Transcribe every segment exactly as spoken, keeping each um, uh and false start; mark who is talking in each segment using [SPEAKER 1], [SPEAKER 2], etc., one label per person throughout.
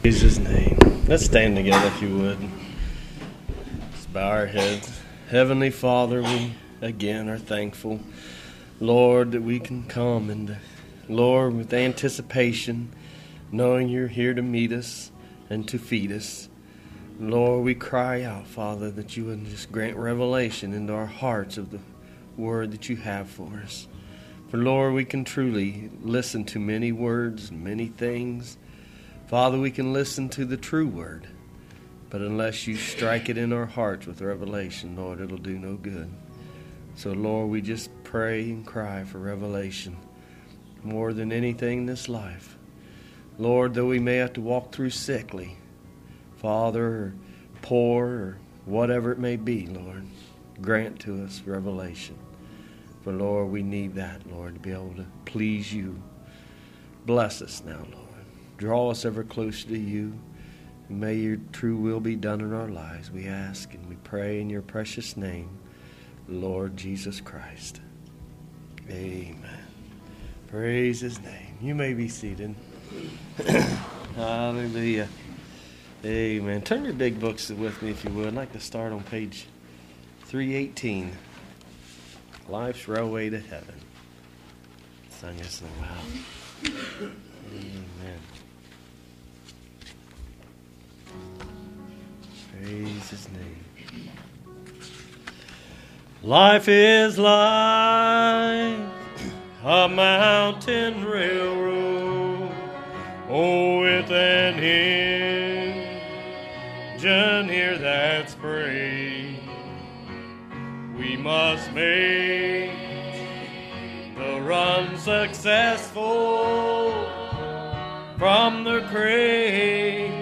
[SPEAKER 1] In Jesus' name. Let's stand together if you would. Let's bow our heads. Heavenly Father, we again are thankful, Lord, that we can come and, Lord, with anticipation, knowing you're here to meet us and to feed us. Lord, we cry out, Father, that you would just grant revelation into our hearts of the word that you have for us. For, Lord, we can truly listen to many words and many things. Father, we can listen to the true word, but unless you strike it in our hearts with revelation, Lord, it'll do no good. So, Lord, we just pray and cry for revelation more than anything in this life. Lord, though we may have to walk through sickly, Father, or poor, or whatever it may be, Lord, grant to us revelation. For, Lord, we need that, Lord, to be able to please you. Bless us now, Lord. Draw us ever closer to you. And may your true will be done in our lives, we ask and we pray in your precious name, Lord Jesus Christ. Amen. Praise his name. You may be seated. Hallelujah. Amen. Turn your big books with me if you would. I'd like to start on page three eighteen. Life's Railway to Heaven. Sung this in a while. Amen. Praise his name. Life is like a mountain railroad, oh, with an engine here that's brave. We must make the run successful from the cradle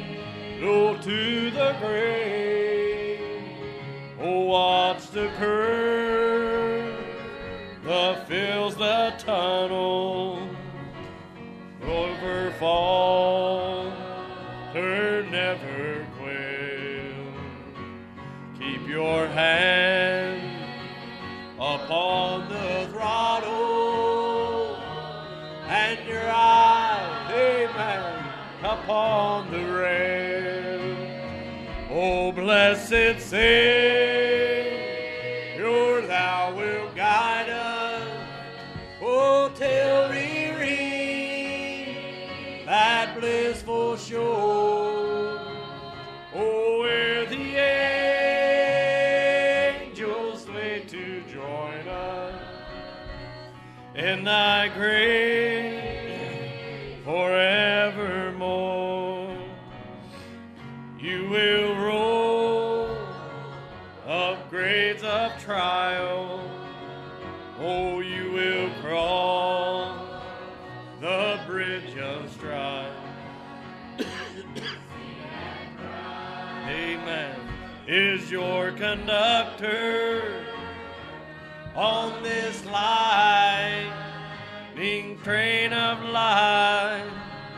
[SPEAKER 1] to the grave. Oh, watch the curve that fills the tunnel. Over fall, turn never quail. Keep your hand upon the throttle and your eye, amen, upon the rail. Oh, blessed Savior, thou wilt guide us, oh, till we reach that blissful shore, oh, where the angels wait to join us in thy grace forevermore. You will roll up grades of trial, oh, you will cross the bridge of strife. Amen. Is your conductor on this lightning train of life,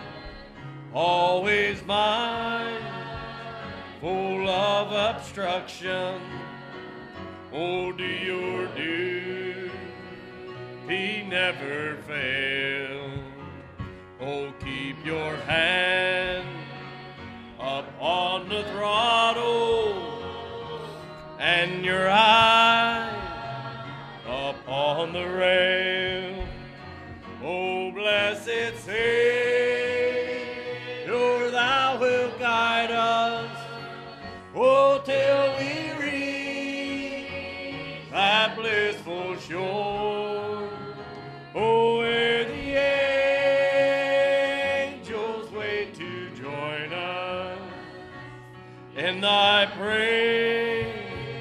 [SPEAKER 1] always mine, full of obstruction? Oh, do your duty never fail? Oh, keep your hand up on the throttle and your eye upon the rail. Oh, blessed Savior, thou wilt guide us, oh, till we reach that blissful shore, oh, where the angels wait to join us in thy praise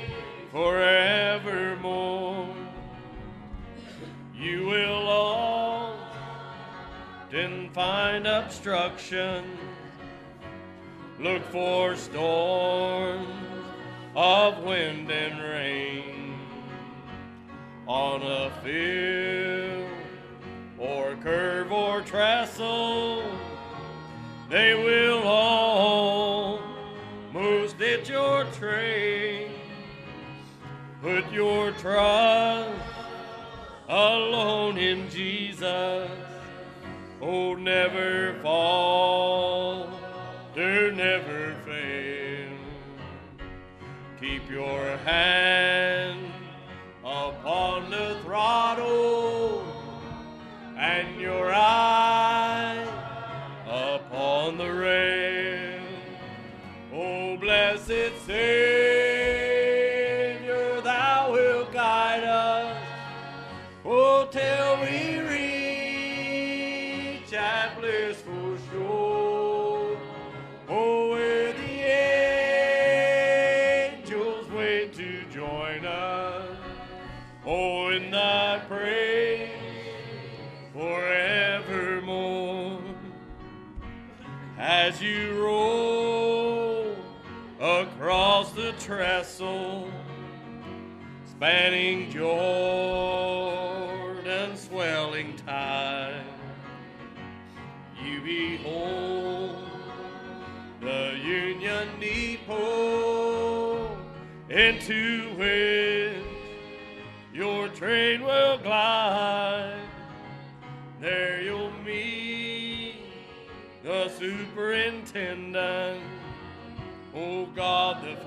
[SPEAKER 1] forevermore. You will often find obstruction. Look for storms of wind and rain on a field or curve or trestle. They will almost hit your train. Put your trust alone in Jesus. Oh, never fall Keep your hand upon the throttle and your eye upon the rail. Oh, blessed Savior, thou wilt guide us, oh, till we reach that blissful shore, oh, where the angels wait to join us, oh, in thy praise forevermore. As you roll across the trestle, spanning Jordan's swelling tide, you behold the Union Depot, into which your train will glide. There you'll meet the superintendent, oh, God the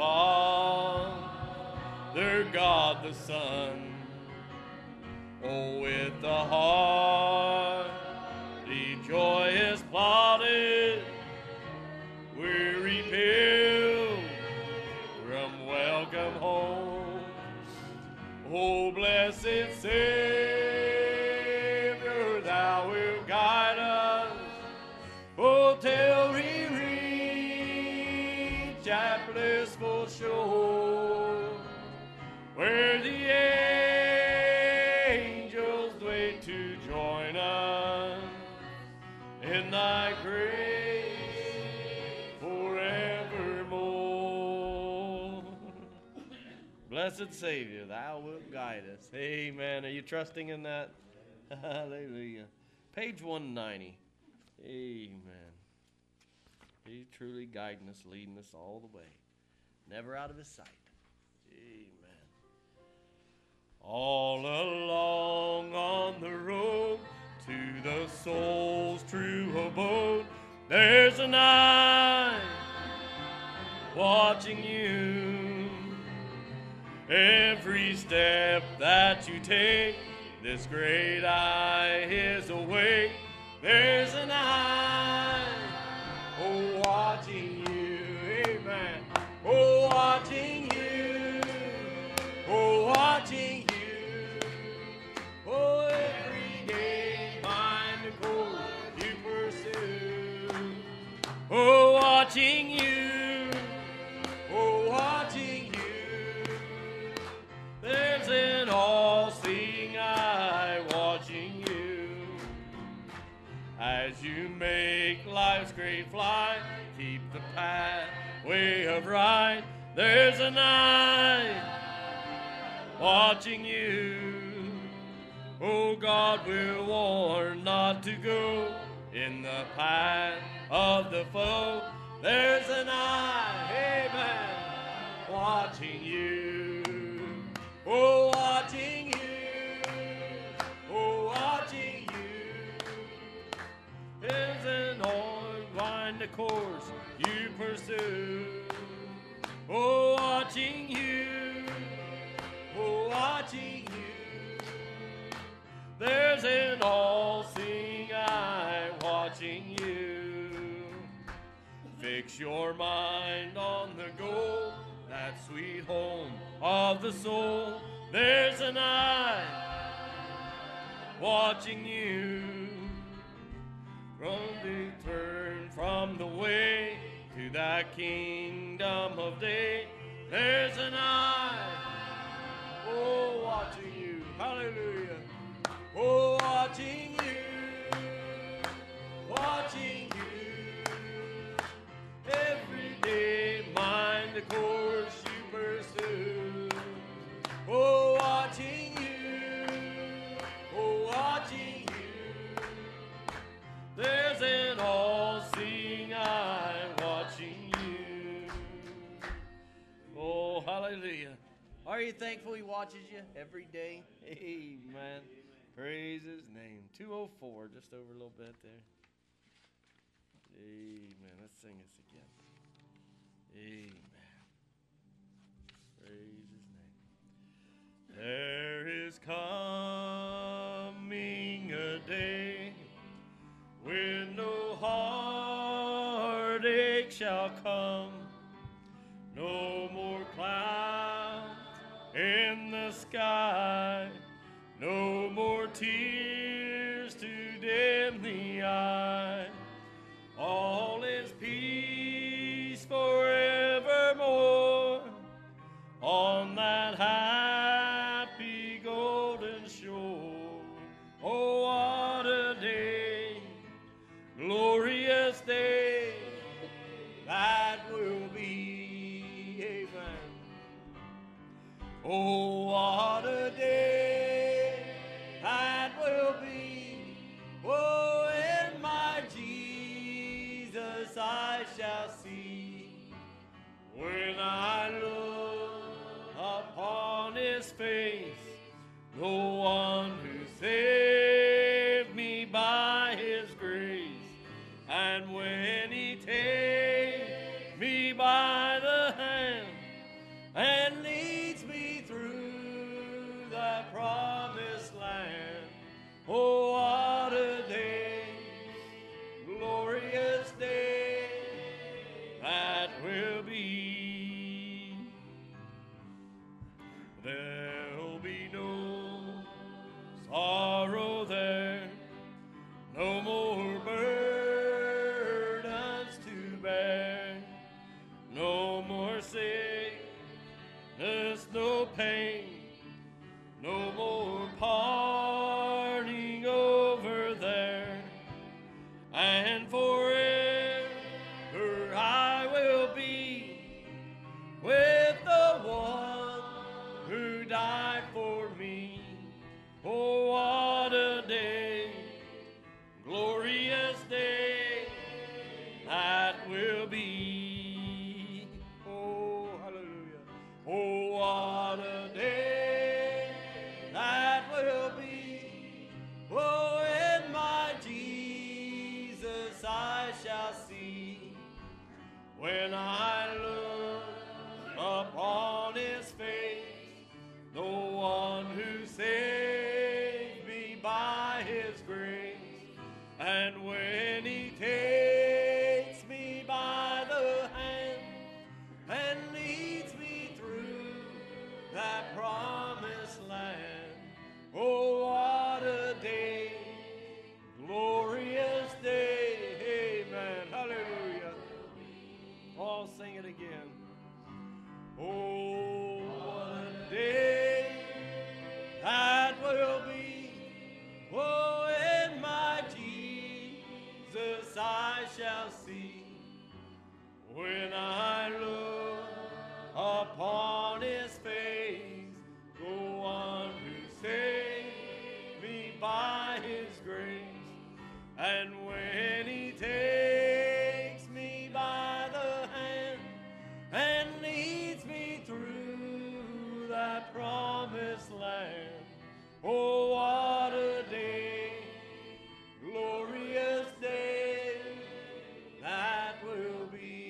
[SPEAKER 1] Father, God the Son. Oh, with the heart the joyous plodded, weary pilgrim, welcome home. Oh, blessed Savior, thou wilt guide us, oh, till we reach that blissful shore, where the angels wait to join us in thy grace forevermore. Blessed Savior, thou wilt guide us. Amen. Are you trusting in that? Hallelujah. Page one ninety. Amen. He's truly guiding us, leading us all the way. Never out of his sight. Amen. All along on the road to the soul's true abode, there's an eye watching you. Every step that you take, this great eye is awake. There's an eye, oh, watching you, amen. Oh, watching you, oh, watching you. Oh, every day find the goal you pursue. Oh, watching you, oh, watching you. There's an all-seeing eye watching you. As you make life's great flight, keep the pathway of right. There's an eye watching you. Oh, God will warn not to go in the path of the foe. There's an eye, amen, watching you. Oh, watching you. Oh, watching you. There's an old wind the course you pursue. Oh, watching you. Oh, watching you. There's an all-seeing eye watching you. Fix your mind on the goal, that sweet home of the soul. There's an eye watching you. From the turn from the way to that kingdom of day. There's an eye, oh, watching you. Hallelujah. Oh, watching you, watching you. Every day mind the course you pursue. Oh, watching you, oh, watching you. There's an all-seeing eye watching you. Oh, hallelujah. Are you thankful he watches you every day? Amen. Praise his name. two oh four, just over a little bit there. Amen. Let's sing this again. Amen. Praise his name. There is coming a day when no heartache shall come, no more clouds in the sky, no more tears to dim the eye. All is peace forevermore on that happy golden shore. Oh, what a day, glorious day that will be. Amen. Oh, what a day that will be. Oh, in my Jesus I shall see, when I look upon his face, the one who saved me by his grace. And when he takes me by the hand and leads me through the promised land, oh, what a day, glorious day that will be. There'll be no sorrow there, no more burdens to bear, no more sickness, no pain, no more parting over there. And forever I will be with the one who died for me. Oh, what a day, glorious day that will be. Oh, hallelujah. Oh, what a day that will be. Oh, in my Jesus I shall see, when I look upon his face, the one who saved me by his grace. And when he takes me by the hand and leads me through that promised land, oh, what a day, glorious day. Amen. Hallelujah. Oh, sing it again. Oh, what a day that will be. Oh, in my Jesus I shall see, when I look upon his face, the one who saved me by his grace. And when he takes me by the hand and leads me through that promised land, oh, what a day, glorious day that will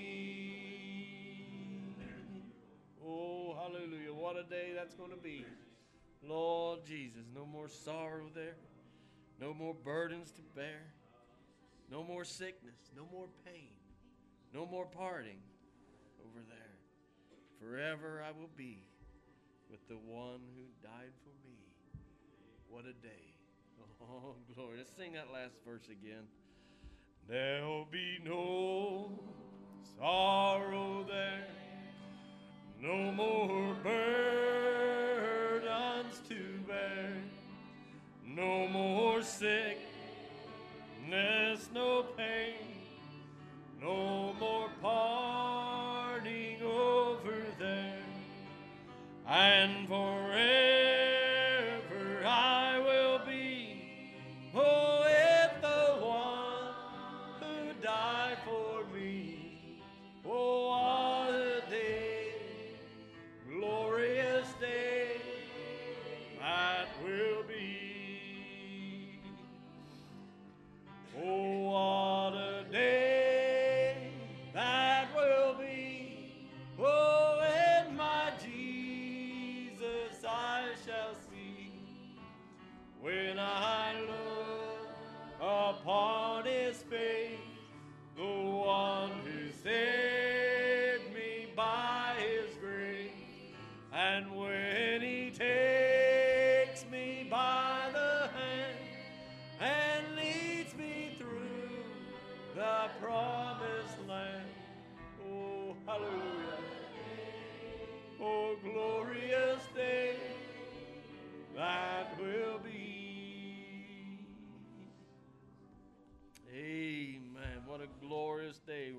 [SPEAKER 1] be. Oh, hallelujah. What a day that's going to be. Lord Jesus, no more sorrow there. No more burdens to bear. No more sickness. No more pain. No more parting over there. Forever I will be with the one who died for me. What a day. Oh, glory. Let's sing that last verse again. There'll be no sorrow there, no more burdens to bear, no more sickness, no pain, no more parting over there. And forever I will be, oh, with the one who died for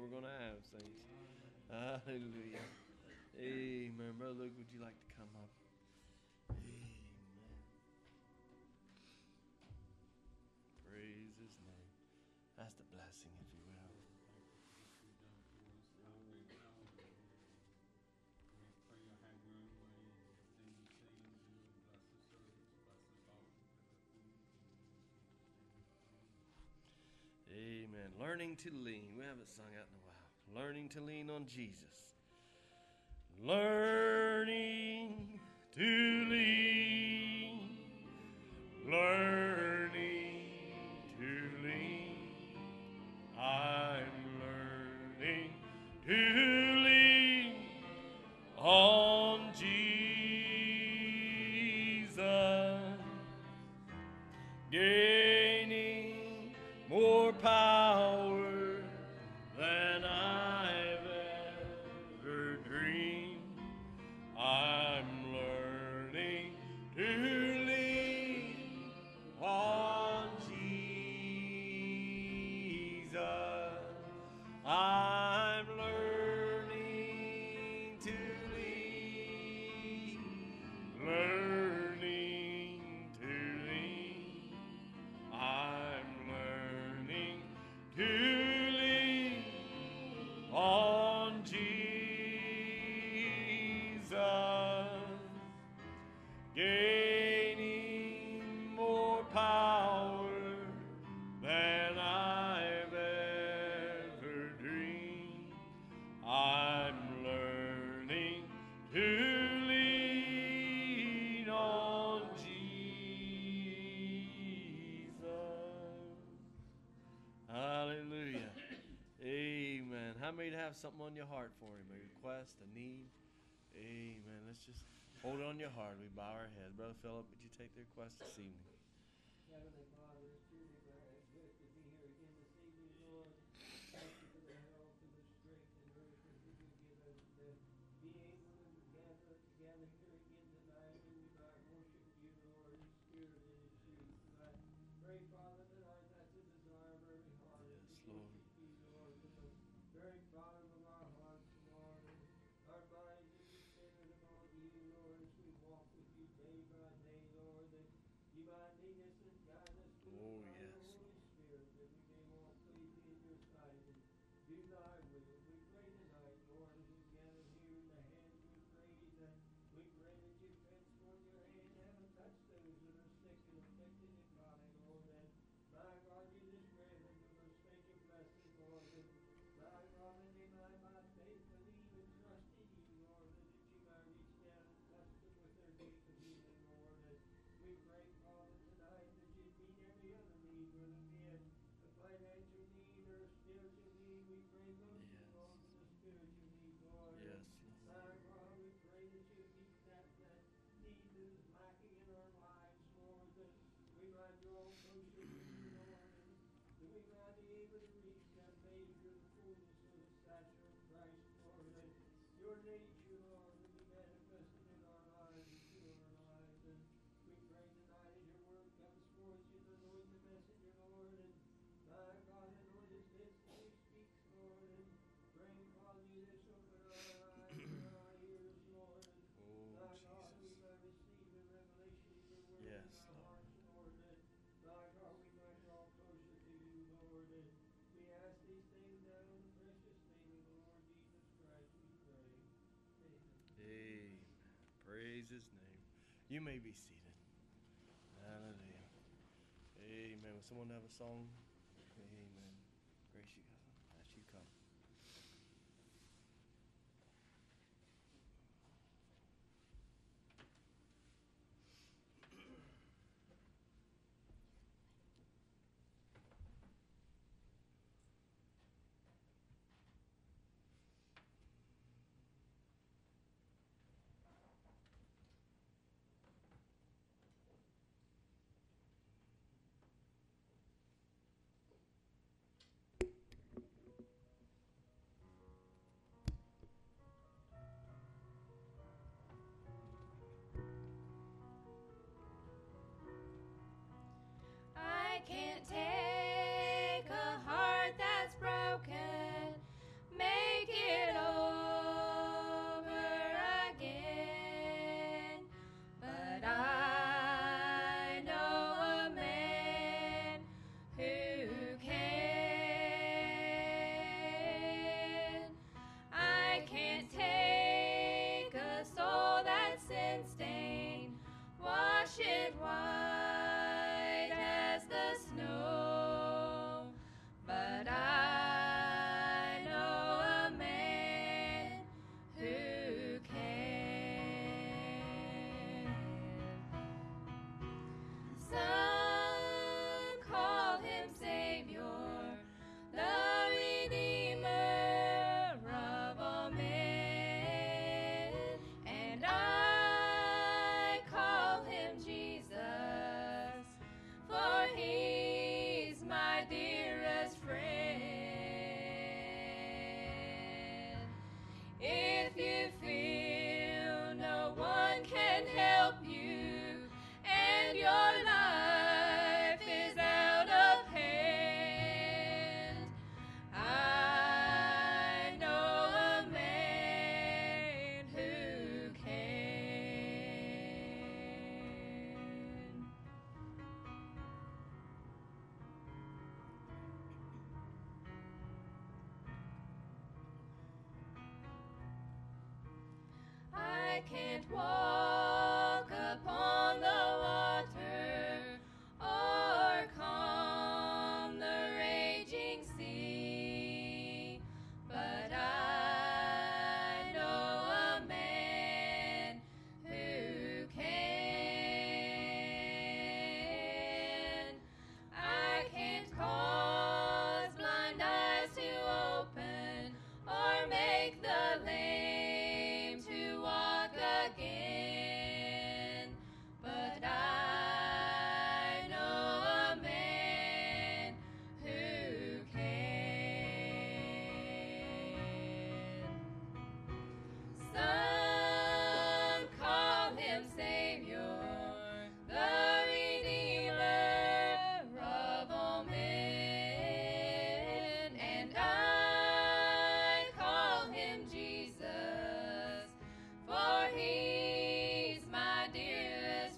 [SPEAKER 1] we're going to have, saints. Hallelujah. Amen. Brother Luke, would you like to come up? Amen. Praise his name. That's the blessing, if you will. Amen. Learning to lean. We haven't sung out in a while. Learning to lean on Jesus. Learning to lean. Learning to lean. I'm learning to lean on Jesus. Gaining more power than I've ever dreamed. I'm learning to lean on Jesus. I'm learning to lean, learning to lean. I'm learning to lean on Jesus, gaining more power than I've ever dreamed. I'm learning to lean on Jesus. Hallelujah. Amen. How many have something on your heart for him? A request, a need? Amen. Let's just hold it on your heart. We bow our heads. Brother Philip, would you take the request this evening?
[SPEAKER 2] Heavenly Father, it's truly very good to be here again this evening, Lord. Thank you for the health and the strength and nourishment that you give us to be able to gather together here again tonight, and we might worship you, Lord, in spirit and in truth. And I pray, Father, tonight that's the desire of every heart.
[SPEAKER 1] Yes,
[SPEAKER 2] to
[SPEAKER 1] Lord.
[SPEAKER 2] worship you, Lord, with the very bottom of our hearts, Lord, and our minds to be centered upon you, Lord, as we walk with you day by day, Lord, that you might lead us and guide us with
[SPEAKER 1] Oh,
[SPEAKER 2] the power of
[SPEAKER 1] yes.
[SPEAKER 2] the Holy Spirit, that we may walk cleanly in your sight and do thy will. We pray tonight, Lord, as we gather here in the hands we praise, that we pray that you henceforth your hand have and touch those that are sick and afflicted in body, Lord, and my God, you just grant them a special blessing, Lord, and my God, that they might by faith believe and trust in you, Lord, and that you might reach down and touch them with their need of healing, Lord, and we pray, Father, tonight that you meet every other need, whether it be a, a financial need or a spiritual need. We pray most
[SPEAKER 1] Yes.
[SPEAKER 2] of all for the spiritual need, Lord.
[SPEAKER 1] Yes,
[SPEAKER 2] My God, we pray that you meet that, that need that is lacking in our lives, Lord, that we might draw closer to you, Lord, and that we might be able to reach that measure of the fullness of the stature of Christ, Lord, that your nature, Lord, will be manifested in our lives and through our lives. And we pray tonight as your word comes forth, you anoint the messenger, Lord, and my God, anoint his lips as he speaks, Lord, and bring, Father, you this open our eyes and our ears, Lord, and
[SPEAKER 1] Oh,
[SPEAKER 2] my God, we
[SPEAKER 1] Jesus.
[SPEAKER 2] might receive the revelation of your word
[SPEAKER 1] Yes,
[SPEAKER 2] in our
[SPEAKER 1] Lord.
[SPEAKER 2] hearts, Lord, and my God, we might draw closer to you, Lord, and we ask these things now in the precious name of the Lord Jesus Christ, we pray. Amen.
[SPEAKER 1] Amen. Praise his name. You may be seated. Hallelujah. Amen. Will someone have a song? Amen. Grace you, God. As you come.
[SPEAKER 3] can't walk upon the water or calm the raging sea, but I know a man who can. I can't cause blind eyes to open or make the lame to walk again, but I know a man who can. Some call him Savior, the Redeemer of all men, and I call him Jesus, for he's my dearest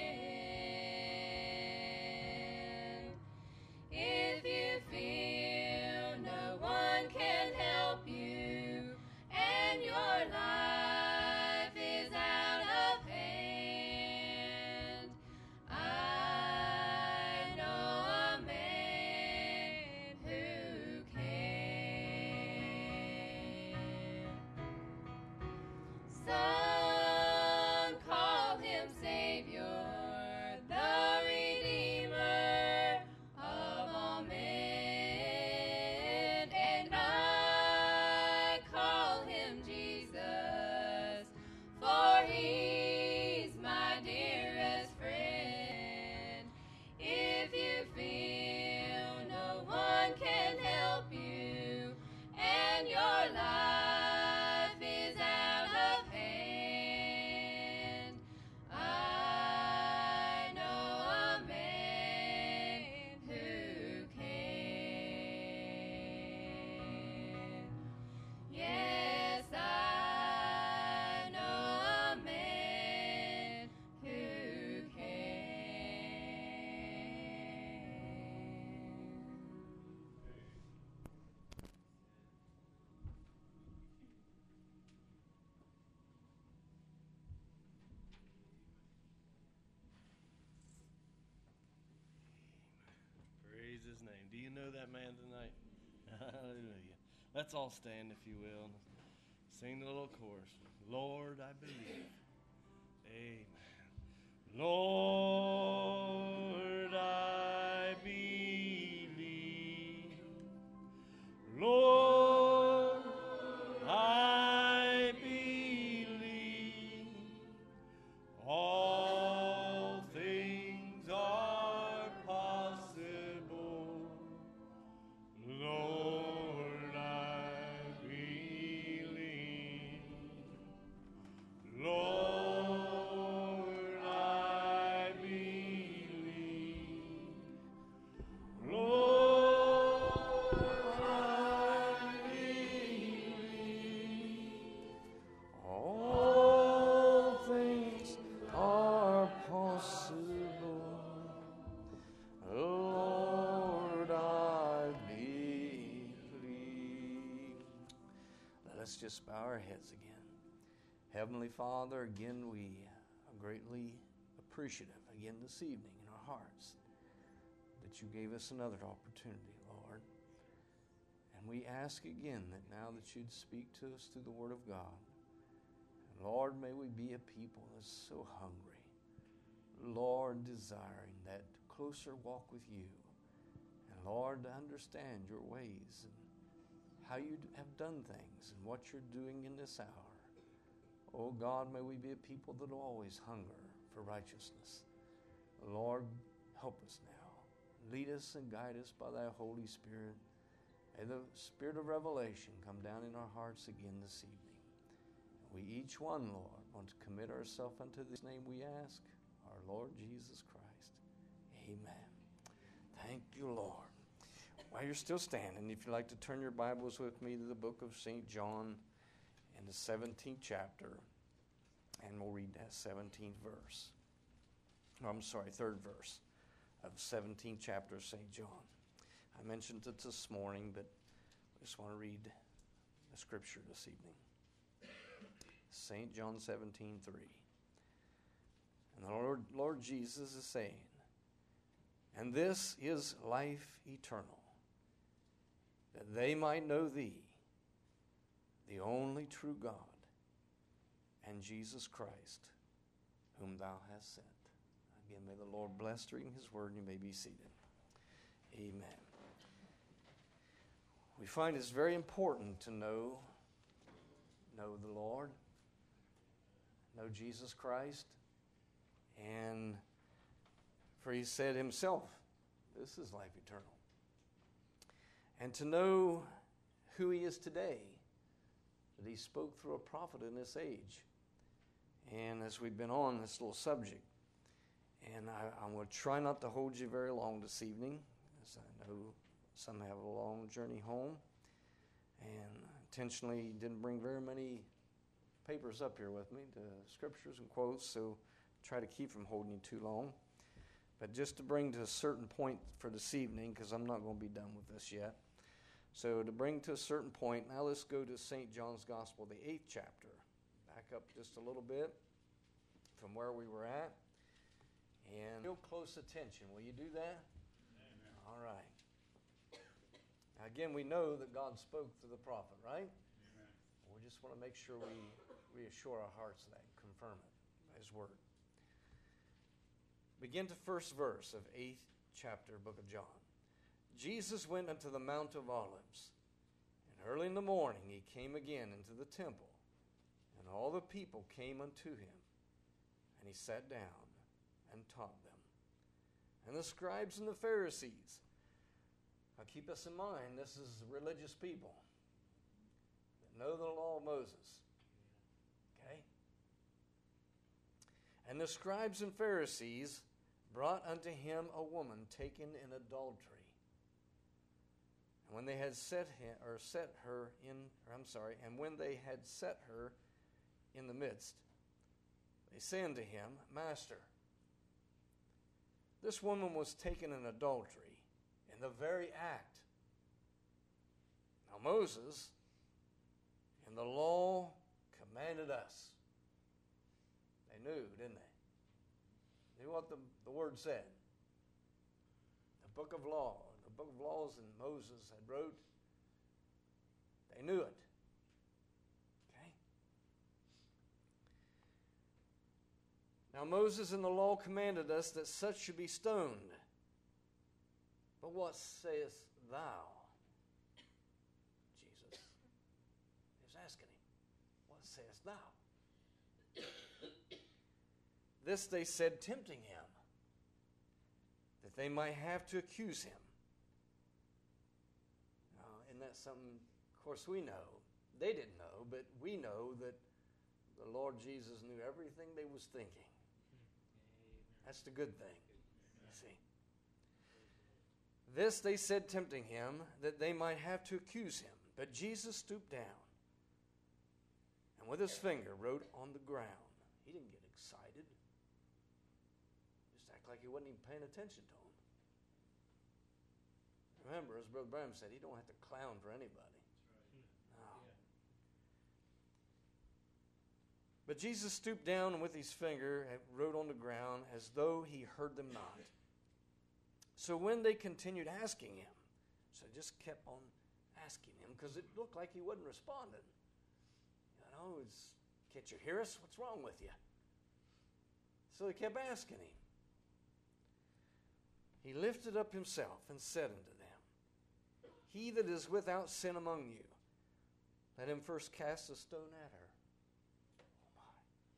[SPEAKER 3] friend. If you feel no one can help you and your life is out of hand, I know a man who can. Some call him Savior, the Redeemer of all men, and I call him Jesus, for he's my dearest friend. If you feel no one can help you and your life is out of hand, I know a man who can. Yes, I know a man who can.
[SPEAKER 1] Praise his name. Do you know that man tonight? Hallelujah. Let's all stand, if you will, and sing the little chorus. Lord, I believe. Amen. Lord, I believe. Lord, I believe. All things are possible. Lord, I believe. Lord, I believe. Lord, I believe. All things are possible. Lord, I believe. Let's just bow our heads again. Heavenly Father, again we are greatly appreciative again this evening in our hearts that you gave us another opportunity, Lord. And we ask again that now that you'd speak to us through the Word of God. And Lord, may we be a people that's so hungry, Lord, desiring that closer walk with you. And Lord, to understand your ways and how you have done things and what you're doing in this hour. Oh God, may we be a people that always hunger for righteousness. Lord, help us now. Lead us and guide us by thy Holy Spirit. May the spirit of revelation come down in our hearts again this evening. We each one, Lord, want to commit ourselves unto this name we ask, our Lord Jesus Christ. Amen. Thank you, Lord. While you're still standing, if you'd like to turn your Bibles with me to the book of Saint John in the seventeenth chapter, and we'll read that seventeenth verse. Oh, I'm sorry, third verse of the seventeenth chapter of Saint John. I mentioned it this morning, but I just want to read the scripture this evening.
[SPEAKER 4] Saint John seventeen three. And the Lord, Lord Jesus is saying, and this is life eternal, that they might know thee, the only true God, and Jesus Christ, whom thou hast sent. Again, may the Lord bless reading his word, and you may be seated. Amen. We find it's very important to know, know the Lord, know Jesus Christ, and for he said himself, this is life eternal. And to know who he is today, that he spoke through a prophet in this age. And as we've been on this little subject, and I, I'm going to try not to hold you very long this evening, as I know some have a long journey home, and intentionally didn't bring very many papers up here with me, to scriptures and quotes, so try to keep from holding you too long. But just to bring to a certain point for this evening, because I'm not going to be done with this yet. So to bring to a certain point, now let's go to Saint John's Gospel, the eighth chapter. Back up just a little bit from where we were at. And real close attention. Will you do that? Amen. All right. Now again, we know that God spoke through the prophet, right? Amen. We just want to make sure we reassure our hearts of that, confirm it by his word. Begin to first verse of eighth chapter, book of John. Jesus went unto the Mount of Olives, and early in the morning he came again into the temple, and all the people came unto him, and he sat down and taught them. And the scribes and the Pharisees, now keep us in mind, this is religious people that know the law of Moses. Okay? And the scribes and Pharisees brought unto him a woman taken in adultery. And when they had set him, or set her in, or I'm sorry, and when they had set her in the midst, they say unto him, Master, this woman was taken in adultery in the very act. Now Moses in the law commanded us. They knew, didn't they? They knew what the, the word said. The book of law, the book of laws that Moses had wrote, they knew it. Okay? Now Moses in the law commanded us that such should be stoned. But what sayest thou? Jesus. He was asking him, what sayest thou? This they said, tempting him, that they might have to accuse him. Now, isn't that something, of course, we know. They didn't know, but we know that the Lord Jesus knew everything they was thinking. That's the good thing, you see. This they said, tempting him, that they might have to accuse him. But Jesus stooped down, and with his finger wrote on the ground. He didn't get excited. Just act like he wasn't even paying attention to him. Remember, as Brother Branham said, he don't have to clown for anybody. No. But Jesus stooped down and with his finger wrote on the ground as though he heard them not. So when they continued asking him, so they just kept on asking him because it looked like he wasn't responding. You know, it's, can't you hear us? What's wrong with you? So they kept asking him. He lifted up himself and said unto them, He that is without sin among you, let him first cast a stone at her. Oh my.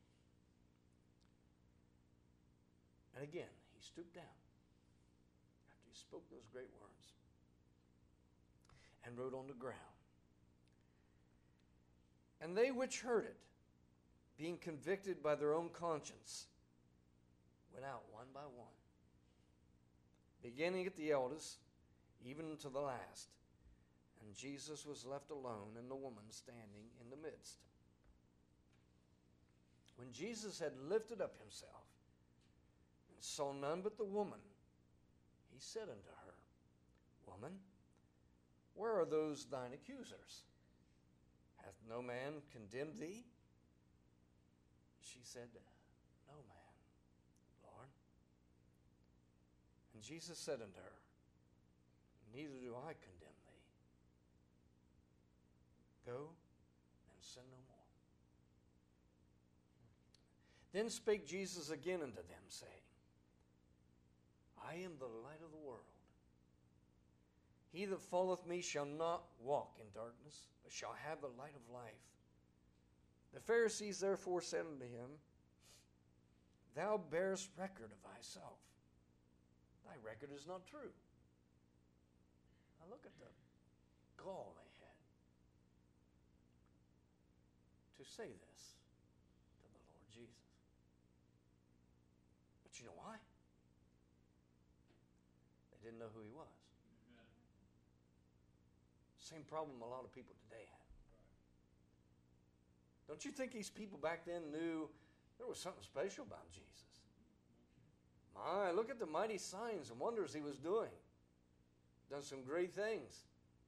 [SPEAKER 4] And again, he stooped down after he spoke those great words and wrote on the ground. And they which heard it, being convicted by their own conscience, went out one by one, beginning at the eldest, even to the last. And Jesus was left alone, and the woman standing in the midst. When Jesus had lifted up himself, and saw none but the woman, he said unto her, Woman, where are those thine accusers? Hath no man condemned thee? said, No man, Lord. And Jesus said unto her, Neither do I condemn thee. Go and sin no more. Then spake Jesus again unto them, saying, I am the light of the world. He that followeth me shall not walk in darkness, but shall have the light of life. The Pharisees therefore said unto him, Thou bearest record of thyself. Thy record is not true. Now look at the gall they had to say this to the Lord Jesus. But you know why? They didn't know who he was. Same problem a lot of people today have. Don't you think these people back then knew there was something special about Jesus? My, look at the mighty signs and wonders he was doing. Done some great things.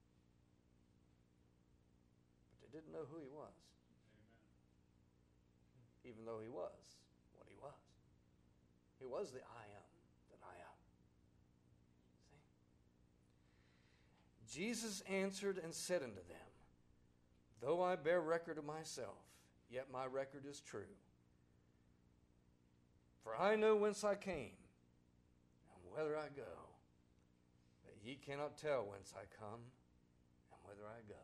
[SPEAKER 4] But they didn't know who he was. Amen. Even though he was what he was. He was the I am that I am. See? Jesus answered and said unto them, Though I bear record of myself, yet my record is true. For I know whence I came, and whither I go. But ye cannot tell whence I come, and whither I go.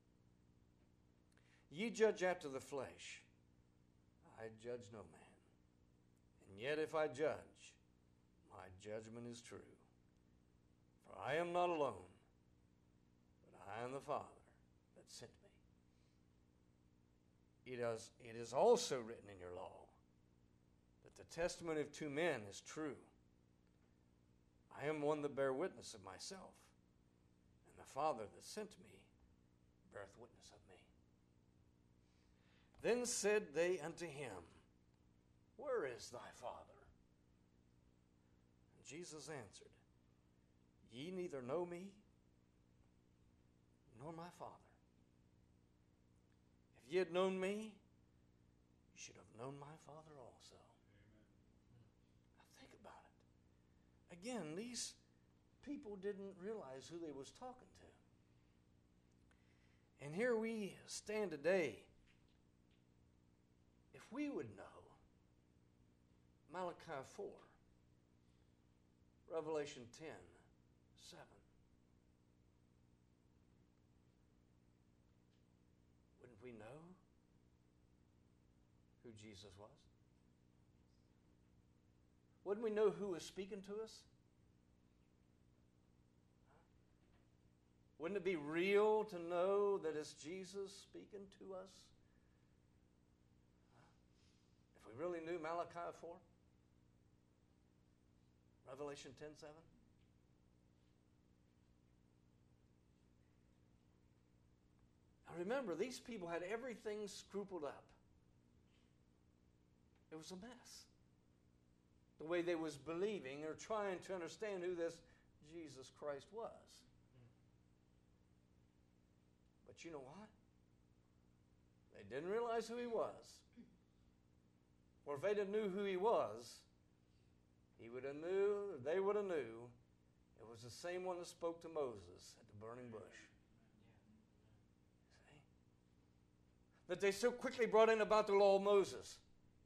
[SPEAKER 4] Ye judge after the flesh. I judge no man. And yet if I judge, my judgment is true. For I am not alone, but I am the Father that sent me. It is, it is also written in your law that the testimony of two men is true. I am one that bear witness of myself, and the Father that sent me beareth witness of me. Then said they unto him, Where is thy Father? And Jesus answered, Ye neither know me, nor my Father. If ye had known me, you should have known my Father also. Amen. Now think about it. Again, these people didn't realize who they was talking to. And here we stand today. If we would know Malachi four, Revelation ten, seven, wouldn't we know who Jesus was? Wouldn't we know who was speaking to us? Wouldn't it be real to know that it's Jesus speaking to us? If we really knew Malachi four, Revelation ten, seven. Now remember, these people had everything scrupled up. It was a mess. The way they was believing or trying to understand who this Jesus Christ was. But you know what? They didn't realize who he was. Or if they'd have knew who he was, he would have knew, or they would have knew, it was the same one that spoke to Moses at the burning bush. See? That they so quickly brought in about the law of Moses.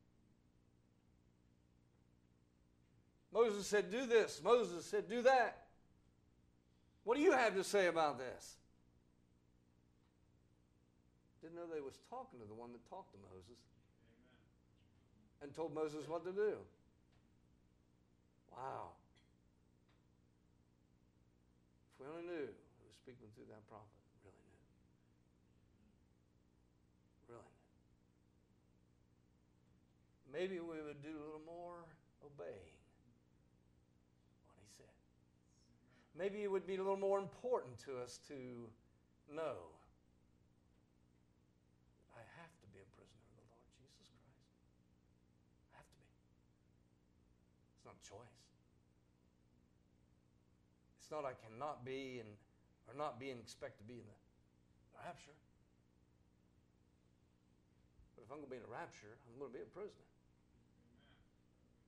[SPEAKER 4] Moses said, do this. Moses said, do that. What do you have to say about this? Didn't know they was talking to the one that talked to Moses. Amen. And told Moses what to do. Wow. If we only knew who was speaking through that prophet, really knew. Really knew. Maybe we would do a little more obeying what he said. Maybe it would be a little more important to us to know I have to be a prisoner of the Lord Jesus Christ. I have to be. It's not a choice. It's not I cannot be and or not be and expect to be in the rapture. But if I'm going to be in the rapture, I'm going to be a prisoner.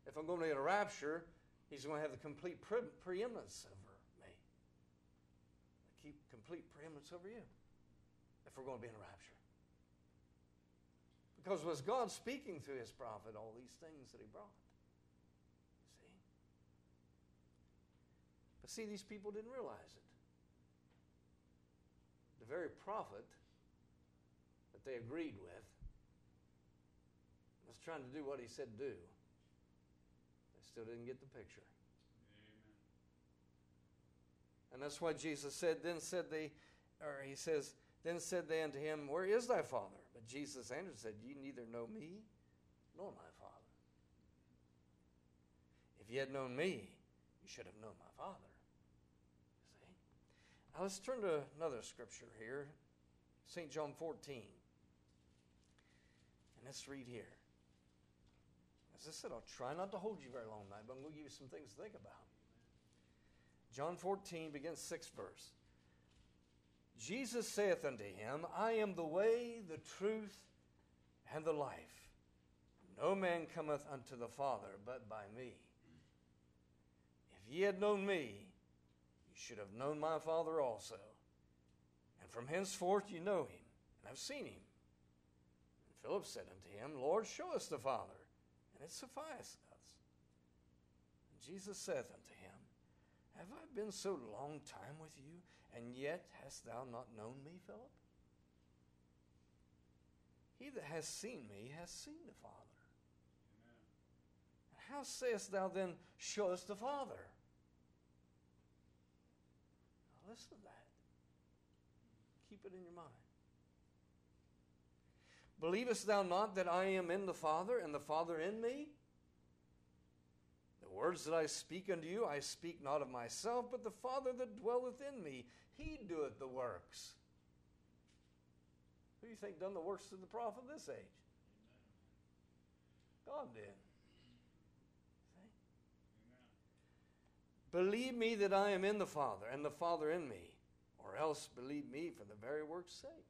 [SPEAKER 4] If I'm going to get a rapture, he's going to have the complete pre- preeminence over me. Keep complete preeminence over you if we're going to be in a rapture. Because was God speaking through his prophet all these things that he brought? You see? But see, these people didn't realize it. The very prophet that they agreed with was trying to do what he said do. They still didn't get the picture.
[SPEAKER 5] Amen.
[SPEAKER 4] And that's why Jesus said, then said they, or he says, then said they unto him, where is thy Father? But Jesus answered and said, ye neither know me nor my Father. If ye had known me, you should have known my Father. You see? Now let's turn to another scripture here, Saint John fourteen. And let's read here. As I said, I'll try not to hold you very long tonight, but I'm going to give you some things to think about. John fourteen begins sixth verse. Jesus saith unto him, I am the way, the truth, and the life. No man cometh unto the Father but by me. If ye had known me, you should have known my Father also. And from henceforth you know him, and have seen him. And Philip said unto him, Lord, show us the Father, and it sufficeth us. And Jesus saith unto him, have I been so long time with you, and yet hast thou not known me, Philip? He that has seen me has seen the Father.
[SPEAKER 5] Amen.
[SPEAKER 4] How sayest thou then, show us the Father? Now listen to that. Keep it in your mind. Believest thou not that I am in the Father, and the Father in me? The words that I speak unto you, I speak not of myself, but the Father that dwelleth in me, he doeth the works. Who do you think done the works of the prophet of this age? God did. See?
[SPEAKER 5] Amen.
[SPEAKER 4] Believe me that I am in the Father, and the Father in me, or else believe me for the very work's sake.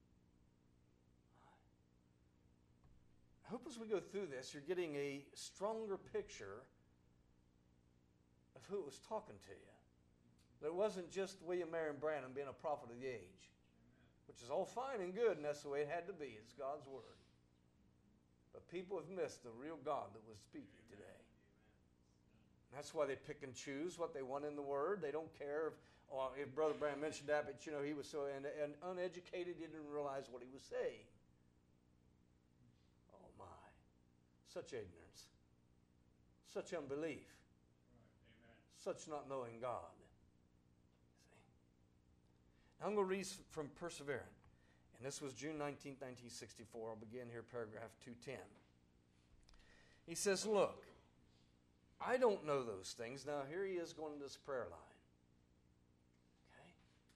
[SPEAKER 4] I hope as we go through this, you're getting a stronger picture of who was talking to you. That it wasn't just William Marion Branham being a prophet of the age, which is all fine and good, and that's the way it had to be. It's God's word. But people have missed the real God that was speaking today. And that's why they pick and choose what they want in the word. They don't care if, oh, if Brother Branham mentioned that, but you know, he was so un- un- uneducated, he didn't realize what he was saying. Oh my, such ignorance, such unbelief. Such not knowing God. See? Now I'm going to read from Perseverance. And this was June nineteenth, nineteen sixty-four. I'll begin here, paragraph two ten. He says, look, I don't know those things. Now here he is going to this prayer line. Okay?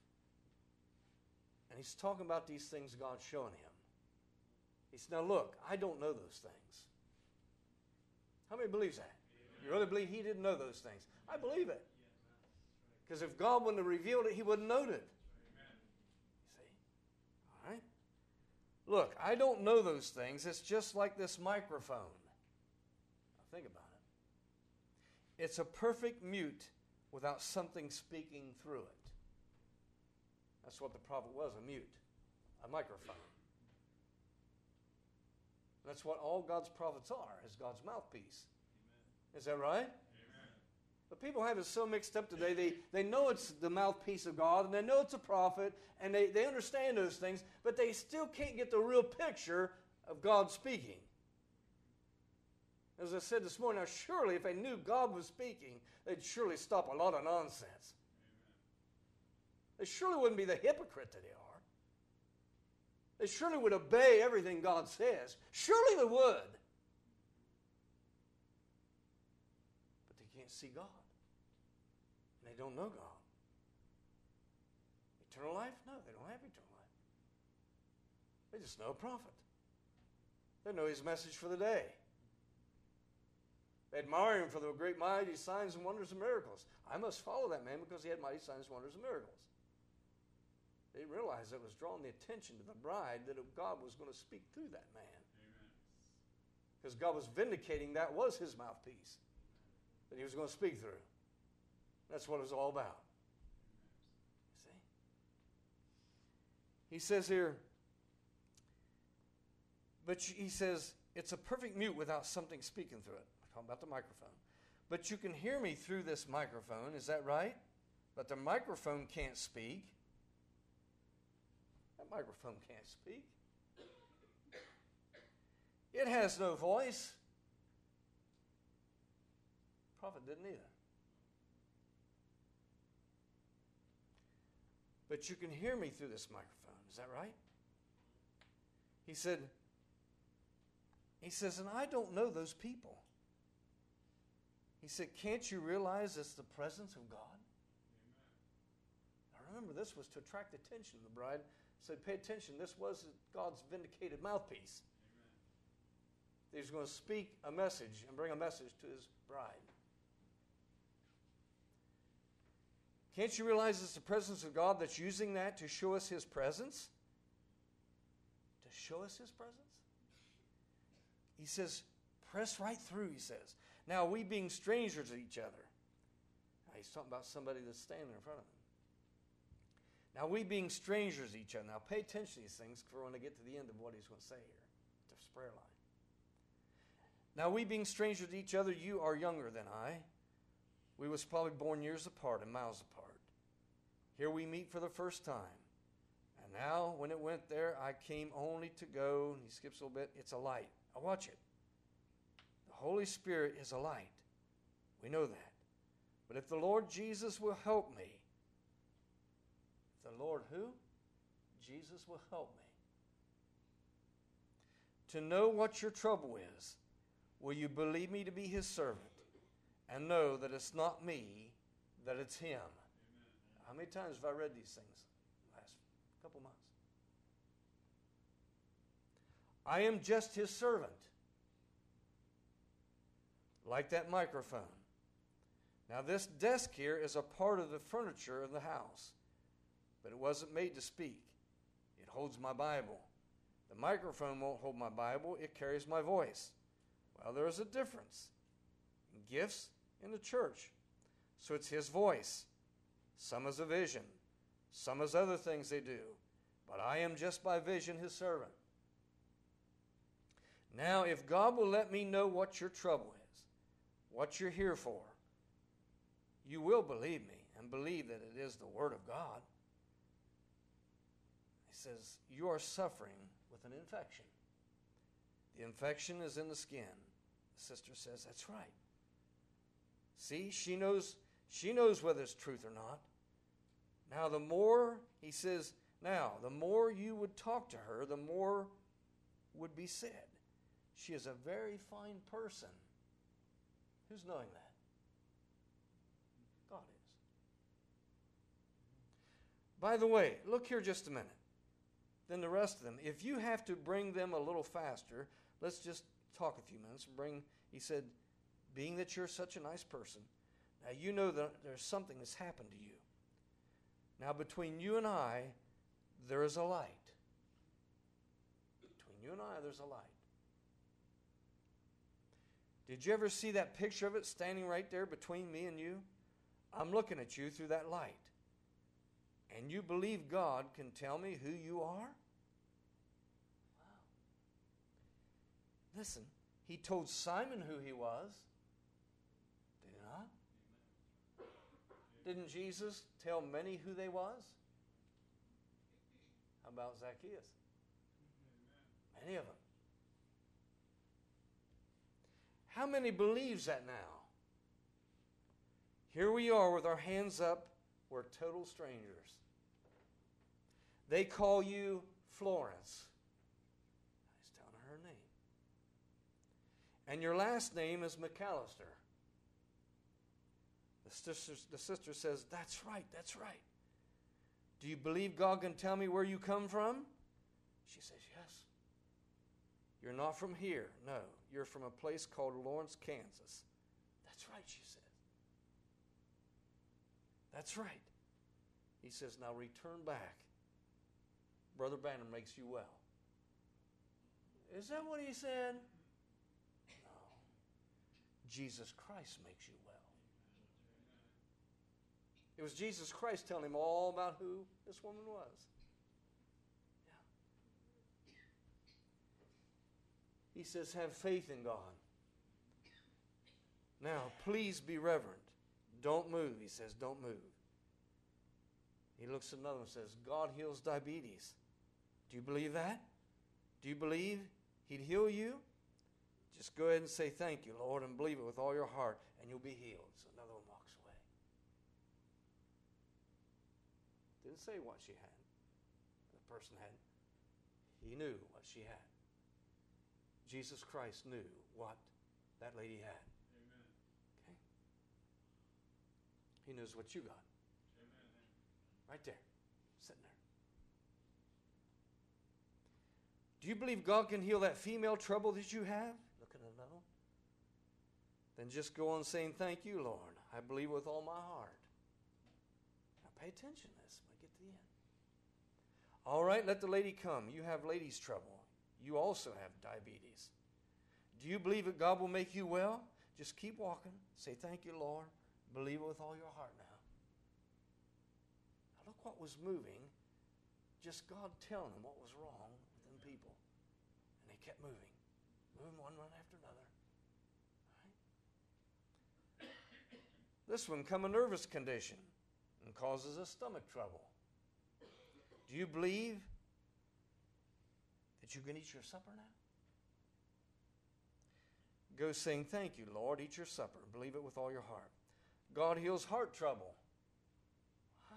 [SPEAKER 4] And he's talking about these things God's showing him. He says, now look, I don't know those things. How many believes that? You really believe he didn't know those things? I believe it. Because if God wouldn't have revealed it, he wouldn't have known it. You see? All right? Look, I don't know those things. It's just like this microphone. Now think about it. It's a perfect mute without something speaking through it. That's what the prophet was, a mute, a microphone. That's what all God's prophets are, is God's mouthpiece. Is that right?
[SPEAKER 5] Amen.
[SPEAKER 4] But people have it so mixed up today. They, they know it's the mouthpiece of God, and they know it's a prophet, and they, they understand those things, but they still can't get the real picture of God speaking. As I said this morning, now surely if they knew God was speaking, they'd surely stop a lot of nonsense.
[SPEAKER 5] Amen.
[SPEAKER 4] They surely wouldn't be the hypocrite that they are. They surely would obey everything God says. Surely they would. They can't see God. And they don't know God. Eternal life? No, they don't have eternal life. They just know a prophet. They know his message for the day. They admire him for the great mighty signs and wonders and miracles. I must follow that man because he had mighty signs, wonders, and miracles. They didn't realize it was drawing the attention to the bride that God was going to speak through that man.
[SPEAKER 5] Amen.
[SPEAKER 4] Because God was vindicating that was his mouthpiece that he was going to speak through. That's what it was all about. See? He says here, but he says, it's a perfect mute without something speaking through it. I'm talking about the microphone. But you can hear me through this microphone, is that right? But the microphone can't speak. That microphone can't speak. It has no voice. Prophet didn't either. But you can hear me through this microphone. Is that right? He said, he says, and I don't know those people. He said, can't you realize it's the presence of God? Now remember, this was to attract attention. The bride said, pay attention. This was God's vindicated mouthpiece. He was going to speak a message and bring a message to his bride. Can't you realize it's the presence of God that's using that to show us his presence? To show us his presence? He says, press right through, he says. Now, we being strangers to each other. Now, he's talking about somebody that's standing in front of him. Now, we being strangers to each other. Now, pay attention to these things for when I get to the end of what he's going to say here. The prayer line. Now, we being strangers to each other, you are younger than I. We was probably born years apart and miles apart. Here we meet for the first time. And now, when it went there, I came only to go, and he skips a little bit, it's a light. Now watch it. The Holy Spirit is a light. We know that. But if the Lord Jesus will help me, if the Lord who? Jesus will help me. To know what your trouble is, will you believe me to be his servant and know that it's not me, that it's him? Amen. How many times have I read these things the last couple months? I am just his servant. Like that microphone. Now this desk here is a part of the furniture of the house, but it wasn't made to speak. It holds my Bible. The microphone won't hold my Bible. It carries my voice. Well, there is a difference in gifts in the church. So it's his voice. Some is a vision. Some is other things they do. But I am just by vision his servant. Now, if God will let me know what your trouble is, what you're here for, you will believe me and believe that it is the Word of God. He says, you are suffering with an infection. The infection is in the skin. The sister says, that's right. See, she knows, she knows whether it's truth or not. Now, the more, he says, now, the more you would talk to her, the more would be said. She is a very fine person. Who's knowing that? God is. By the way, look here just a minute. Then the rest of them. If you have to bring them a little faster, let's just talk a few minutes. Bring. He said, being that you're such a nice person, now you know that there's something that's happened to you. Now between you and I, there is a light. Between you and I, there's a light. Did you ever see that picture of it standing right there between me and you? I'm looking at you through that light. And you believe God can tell me who you are? Wow. Listen, he told Simon who he was. Did he not? Didn't Jesus tell many who they was? How about Zacchaeus? Many of them. How many believes that now? Here we are with our hands up. We're total strangers. They call you Florence. He's telling her her name. And your last name is McAllister. The sister, the sister says, that's right, that's right. Do you believe God can tell me where you come from? She says, yes. You're not from here. No, you're from a place called Lawrence, Kansas. That's right, she says. That's right. He says, now return back. Brother Banner makes you well. Is that what he said? Jesus Christ makes you well. It was Jesus Christ telling him all about who this woman was. Yeah. He says, have faith in God. Now, please be reverent. Don't move. He says, don't move. He looks at another one and says, God heals diabetes. Do you believe that? Do you believe He'd heal you? Just go ahead and say thank you, Lord, and believe it with all your heart, and you'll be healed. So another one walks away. Didn't say what she had. The person had. He knew what she had. Jesus Christ knew what that lady had.
[SPEAKER 5] Amen.
[SPEAKER 4] Okay? He knows what you got.
[SPEAKER 5] Amen.
[SPEAKER 4] Right there. Sitting there. Do you believe God can heal that female trouble that you have? Looking at another one. Then just go on saying, thank you, Lord. I believe with all my heart. Now pay attention to this when I get to the end. All right, let the lady come. You have ladies' trouble. You also have diabetes. Do you believe that God will make you well? Just keep walking. Say, thank you, Lord. Believe it with all your heart now. Now look what was moving. Just God telling them what was wrong with them people. And they kept moving. Moving one run after another. All right. This one come a nervous condition and causes a stomach trouble. Do you believe that you can eat your supper now? Go saying, thank you, Lord. Eat your supper. Believe it with all your heart. God heals heart trouble. Wow.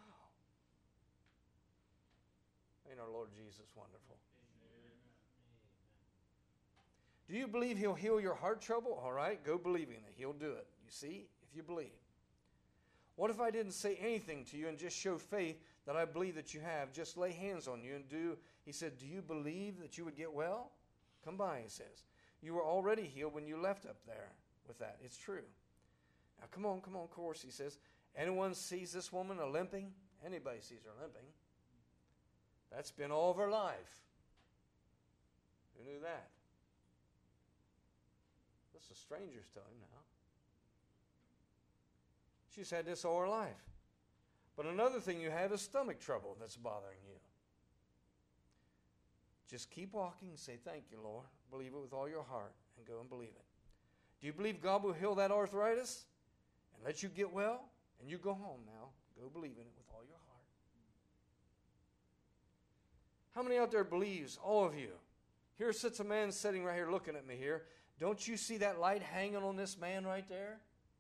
[SPEAKER 4] Ain't our Lord Jesus wonderful? Do you believe He'll heal your heart trouble? All right, go believing that He'll do it. You see, if you believe. What if I didn't say anything to you and just show faith that I believe that you have? Just lay hands on you and do. He said, do you believe that you would get well? Come by, he says. You were already healed when you left up there with that. It's true. Now, come on, come on, of course, he says. Anyone sees this woman a limping? Anybody sees her limping. That's been all of her life. Who knew that? This is strangers to him now. She's had this all her life. But another thing you have is stomach trouble that's bothering you. Just keep walking and say, thank you, Lord. Believe it with all your heart and go and believe it. Do you believe God will heal that arthritis and let you get well? And you go home now. Go believe in it with all your heart. How many out there believes? All of you. Here sits a man sitting right here looking at me here. Don't you see that light hanging on this man right there?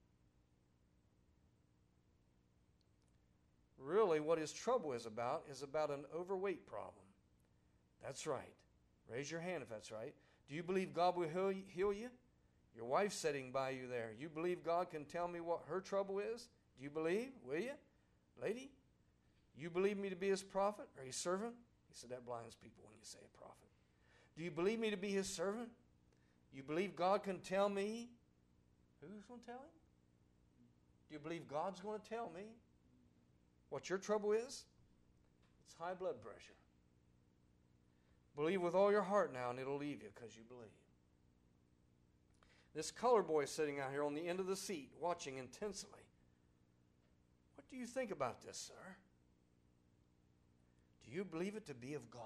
[SPEAKER 4] Really, what his trouble is about is about an overweight problem. That's right. Raise your hand if that's right. Do you believe God will heal, heal you? Your wife's sitting by you there. You believe God can tell me what her trouble is? Do you believe? Will you? Lady? You believe me to be His prophet or His servant? He said that blinds people when you say a prophet. Do you believe me to be His servant? You believe God can tell me? Who's going to tell him? Do you believe God's going to tell me what your trouble is? It's high blood pressure. Believe with all your heart now, and it'll leave you because you believe. This color boy is sitting out here on the end of the seat, watching intensely. What do you think about this, sir? Do you believe it to be of God?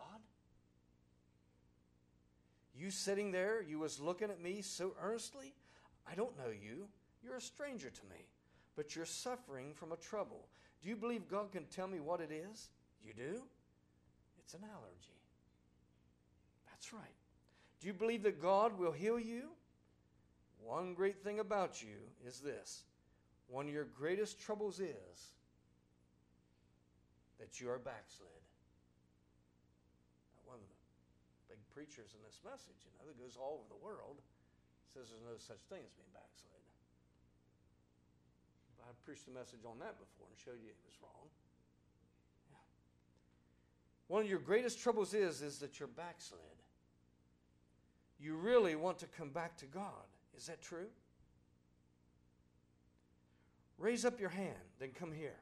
[SPEAKER 4] You sitting there, you was looking at me so earnestly. I don't know you. You're a stranger to me, but you're suffering from a trouble. Do you believe God can tell me what it is? You do? It's an allergy. That's right. Do you believe that God will heal you? One great thing about you is this. One of your greatest troubles is that you are backslid. Now, one of the big preachers in this message, you know, that goes all over the world, says there's no such thing as being backslid. But I preached a message on that before and showed you it was wrong. Yeah. One of your greatest troubles is, is that you're backslid. You really want to come back to God. Is that true? Raise up your hand, then come here.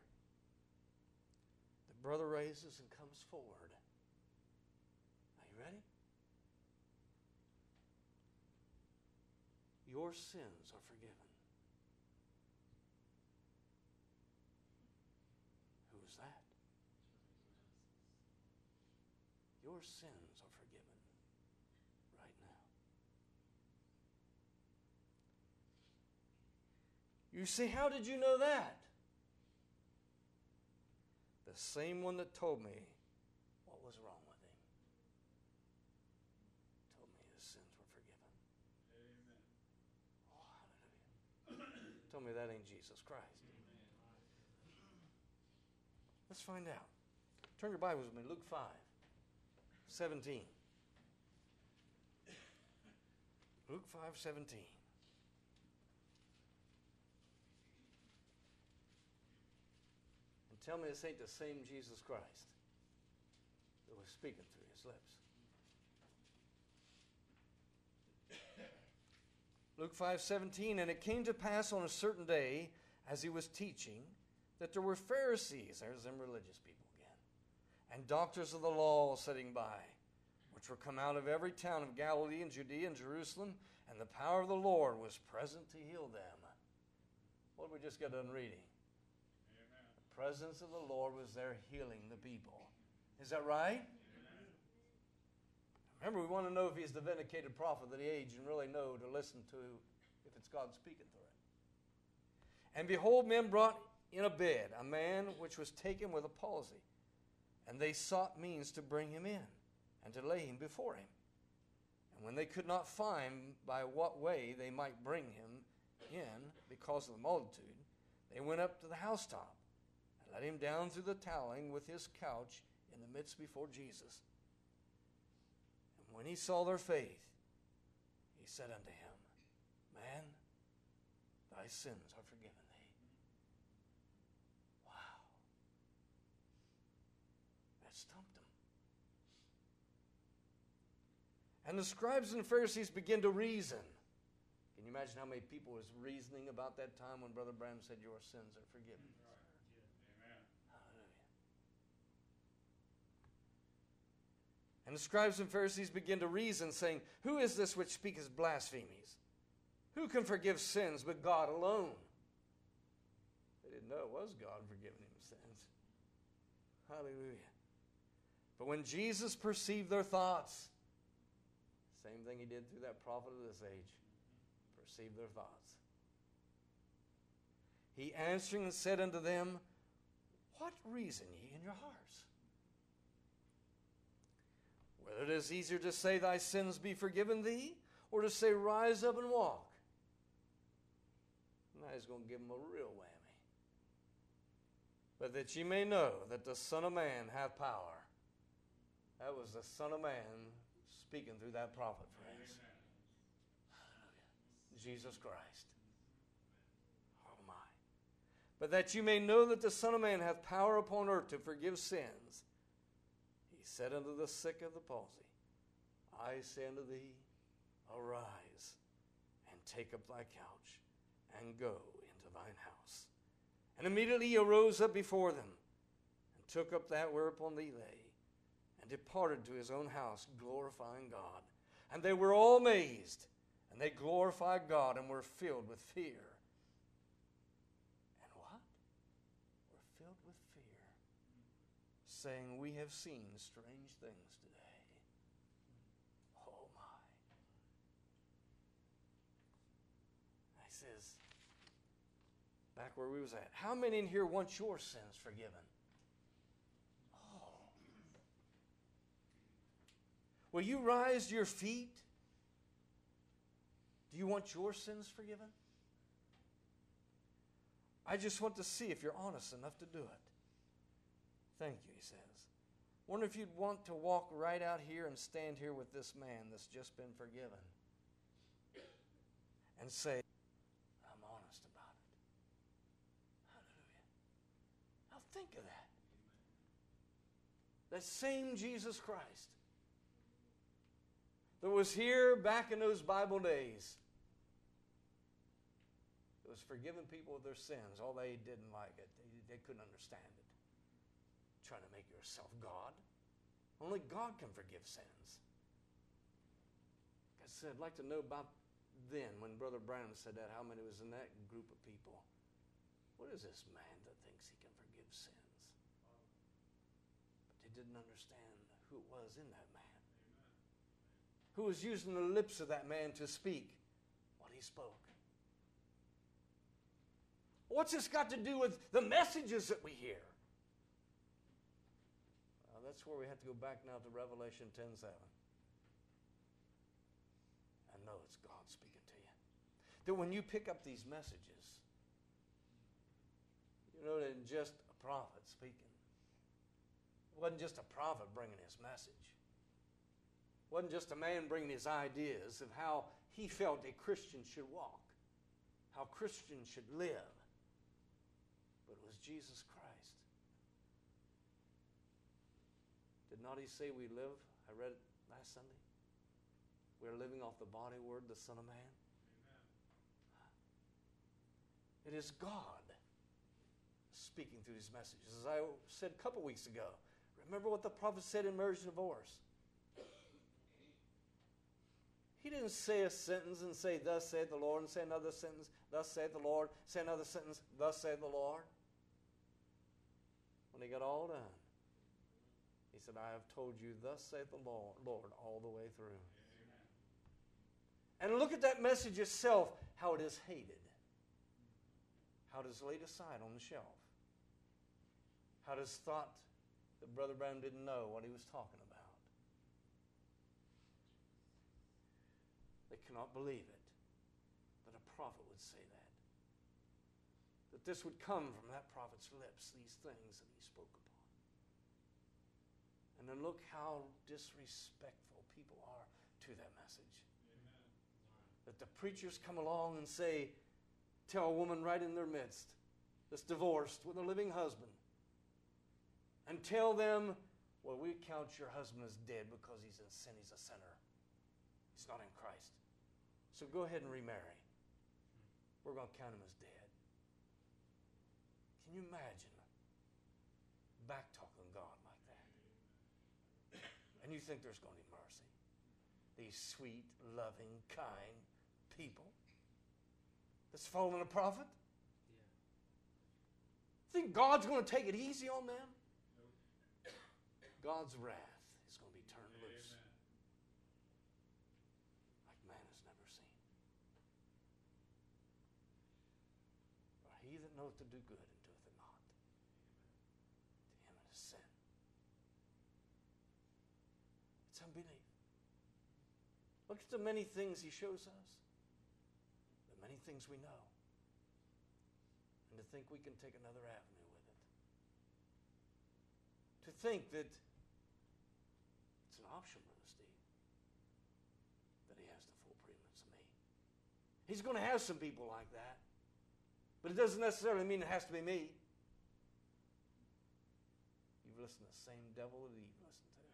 [SPEAKER 4] The brother raises and comes forward. Are you ready? Your sins are forgiven. your sins are forgiven right now. You say, how did you know that? The same one that told me what was wrong with him told me his sins were forgiven.
[SPEAKER 5] Amen.
[SPEAKER 4] Oh, hallelujah. Tell me that ain't Jesus Christ. Let's find out. Turn your Bibles with me, Luke five, seventeen. Luke five, seventeen. And tell me this ain't the same Jesus Christ that was speaking through his lips. Luke five, seventeen, and it came to pass on a certain day, as he was teaching, that there were Pharisees, there's them religious people again, and doctors of the law sitting by, which were come out of every town of Galilee and Judea and Jerusalem, and the power of the Lord was present to heal them. What did we just get done reading?
[SPEAKER 5] Amen.
[SPEAKER 4] The presence of the Lord was there healing the people. Is that right?
[SPEAKER 5] Amen.
[SPEAKER 4] Remember, we want to know if he's the vindicated prophet of the age and really know to listen to if it's God speaking through it. And behold, men brought in a bed a man which was taken with a palsy, and they sought means to bring him in and to lay him before him. And when they could not find by what way they might bring him in because of the multitude, they went up to the housetop and let him down through the tiling with his couch in the midst before Jesus. And when he saw their faith, he said unto him, Man, thy sins are forgiven thee. Wow. That stumped him. And the scribes and Pharisees began to reason. Can you imagine how many people was reasoning about that time when Brother Branham said, your sins are forgiven?
[SPEAKER 5] Amen.
[SPEAKER 4] Hallelujah. And the scribes and Pharisees began to reason, saying, Who is this which speaketh blasphemies? Who can forgive sins but God alone? They didn't know it was God forgiving him sins. Hallelujah. But when Jesus perceived their thoughts, same thing he did through that prophet of this age, perceived their thoughts. He answering and said unto them, What reason ye in your hearts? Whether it is easier to say, Thy sins be forgiven thee, or to say, Rise up and walk. Now he's going to give them a real whammy. But that ye may know that the Son of Man hath power. That was the Son of Man speaking through that prophet, friends. Hallelujah. Jesus Christ. Oh my. But that you may know that the Son of Man hath power upon earth to forgive sins. He said unto the sick of the palsy, I say unto thee, arise, and take up thy couch, and go into thine house. And immediately he arose up before them, and took up that whereupon they lay, and departed to his own house, glorifying God. And they were all amazed, and they glorified God, and were filled with fear. And what? Were filled with fear, saying, We have seen strange things today. Oh my. He says, back where we was at, how many in here want your sins forgiven? Oh. Will you rise to your feet? Do you want your sins forgiven? I just want to see if you're honest enough to do it. Thank you, he says. Wonder if you'd want to walk right out here and stand here with this man that's just been forgiven and say, I'm honest about it. Hallelujah. Now think of that. That same Jesus Christ that was here back in those Bible days, that was forgiving people of their sins. All they didn't like it. They, they couldn't understand it. Trying to make yourself God. Only God can forgive sins. Like I said, I'd like to know about then, when Brother Branham said that, how many was in that group of people. What is this man that thinks he can forgive sins? But they didn't understand who it was in that man. Who was using the lips of that man to speak what he spoke. What's this got to do with the messages that we hear? Well, that's where we have to go back now to Revelation ten seven. And know it's God speaking to you. That when you pick up these messages, you know that it's just a prophet speaking. It wasn't just a prophet bringing his message. It wasn't just a man bringing his ideas of how he felt a Christian should walk, how Christians should live. But it was Jesus Christ. Did not he say we live? I read it last Sunday. We're living off the body word, the Son of Man. Amen. It is God speaking through these messages. As I said a couple weeks ago, remember what the prophet said in marriage and divorce. He didn't say a sentence and say, thus saith the Lord, and say another sentence, thus saith the Lord, say another sentence, thus saith the Lord. When he got all done, he said, I have told you, thus saith the Lord, Lord all the way through. Amen. And look at that message itself, how it is hated, how it is laid aside on the shelf, how it is thought that Brother Branham didn't know what he was talking about. They cannot believe it, that a prophet would say that. That this would come from that prophet's lips, these things that he spoke upon. And then look how disrespectful people are to that message. Amen. That the preachers come along and say, tell a woman right in their midst that's divorced with a living husband, and tell them, well, we count your husband as dead because he's in sin, he's a sinner. He's not in Christ. So go ahead and remarry. We're going to count him as dead. Can you imagine back-talking God like that? And you think there's going to be mercy? These sweet, loving, kind people that's following a prophet? Yeah. Think God's going to take it easy on them? Nope. God's wrath is going to be turned Amen. Loose. Like man has never seen. For he that knoweth to do good and doeth it not, to him it is sin. It's unbelief. Look at the many things he shows us, the many things we know, and to think we can take another avenue with it. To think that it's an option, Brother Steve, that he has the full preeminence of me. He's going to have some people like that, but it doesn't necessarily mean it has to be me. You've listened to the same devil that Eve listened to.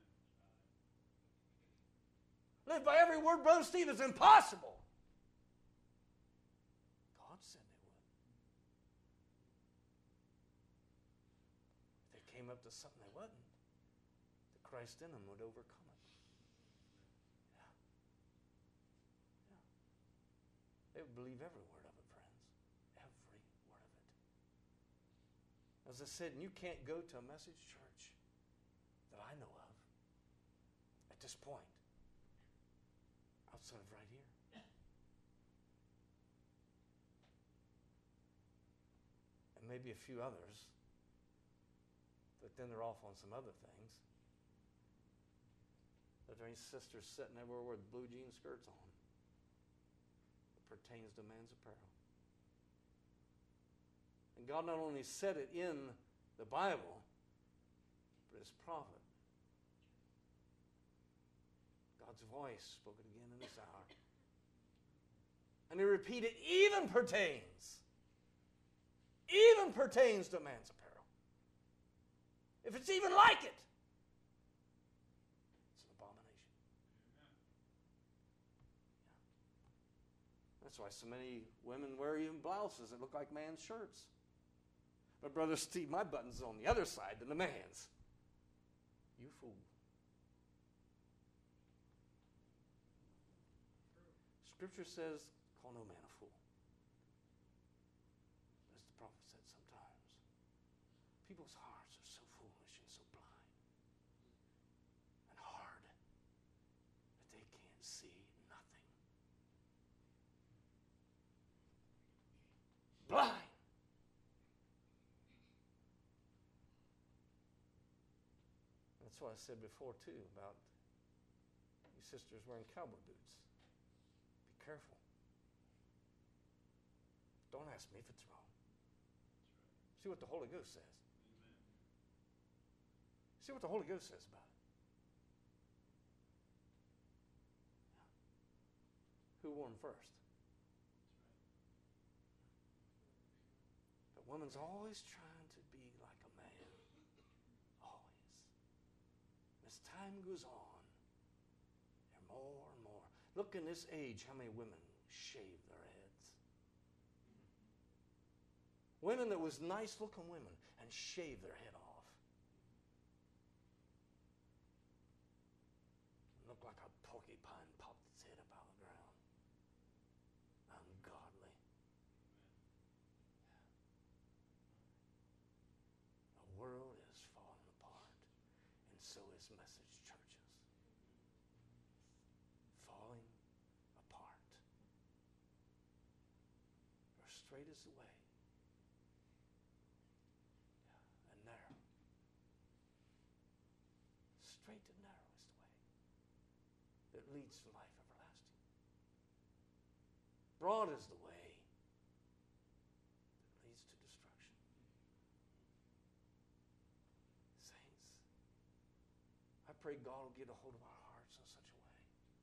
[SPEAKER 4] Live by every word, Brother Steve, is impossible. God said it would. If they came up to something they wasn't, the Christ in them would overcome it. Yeah. Yeah. They would believe every word of it, friends. Every word of it. As I said, you can't go to a message church that I know of at this point outside of right here. And maybe a few others, but then they're off on some other things. Are there any sisters sitting everywhere with blue jean skirts on? It pertains to man's apparel. And God not only said it in the Bible, but his prophet. God's voice spoke it again in this hour. And he repeated, even pertains. Even pertains to man's apparel. If it's even like it, it's an abomination. Yeah. That's why so many women wear even blouses that look like man's shirts. But Brother Steve, my button's on the other side than the man's. You fool. Scripture says, call no man a fool. As the prophet said sometimes, people's hearts are so foolish and so blind. see nothing. Blind. That's what I said before, too, about you sisters wearing cowboy boots. Be careful. Don't ask me if it's wrong. See what the Holy Ghost says. See what the Holy Ghost says about it. Who wore them first? But woman's always trying to be like a man. Always. As time goes on, there are more and more. Look in this age how many women shave their heads. Women that was nice looking women and shave their head off. Look like a porcupine popped its head up out of the ground. Ungodly. The world is falling apart, and so is message churches. Falling apart. For straight is the way, and narrow. Straight and narrow is the way that leads to life everlasting. Broad is the way that leads to destruction. Saints, I pray God will get a hold of our hearts in such a way.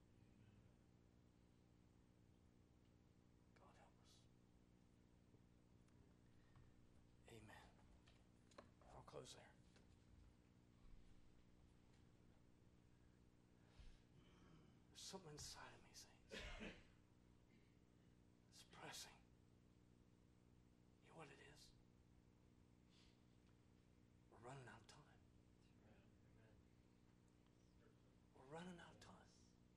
[SPEAKER 4] God help us. Amen. I'll close there. There's something inside of me, saints. It's pressing. You know what it is? We're running out of time. We're running out of time.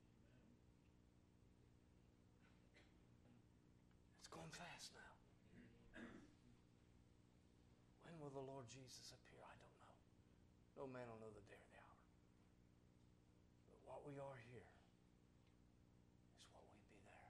[SPEAKER 4] It's going fast now. When will the Lord Jesus appear? I don't know. No man will know the day or the hour. But what we are here is what we be there.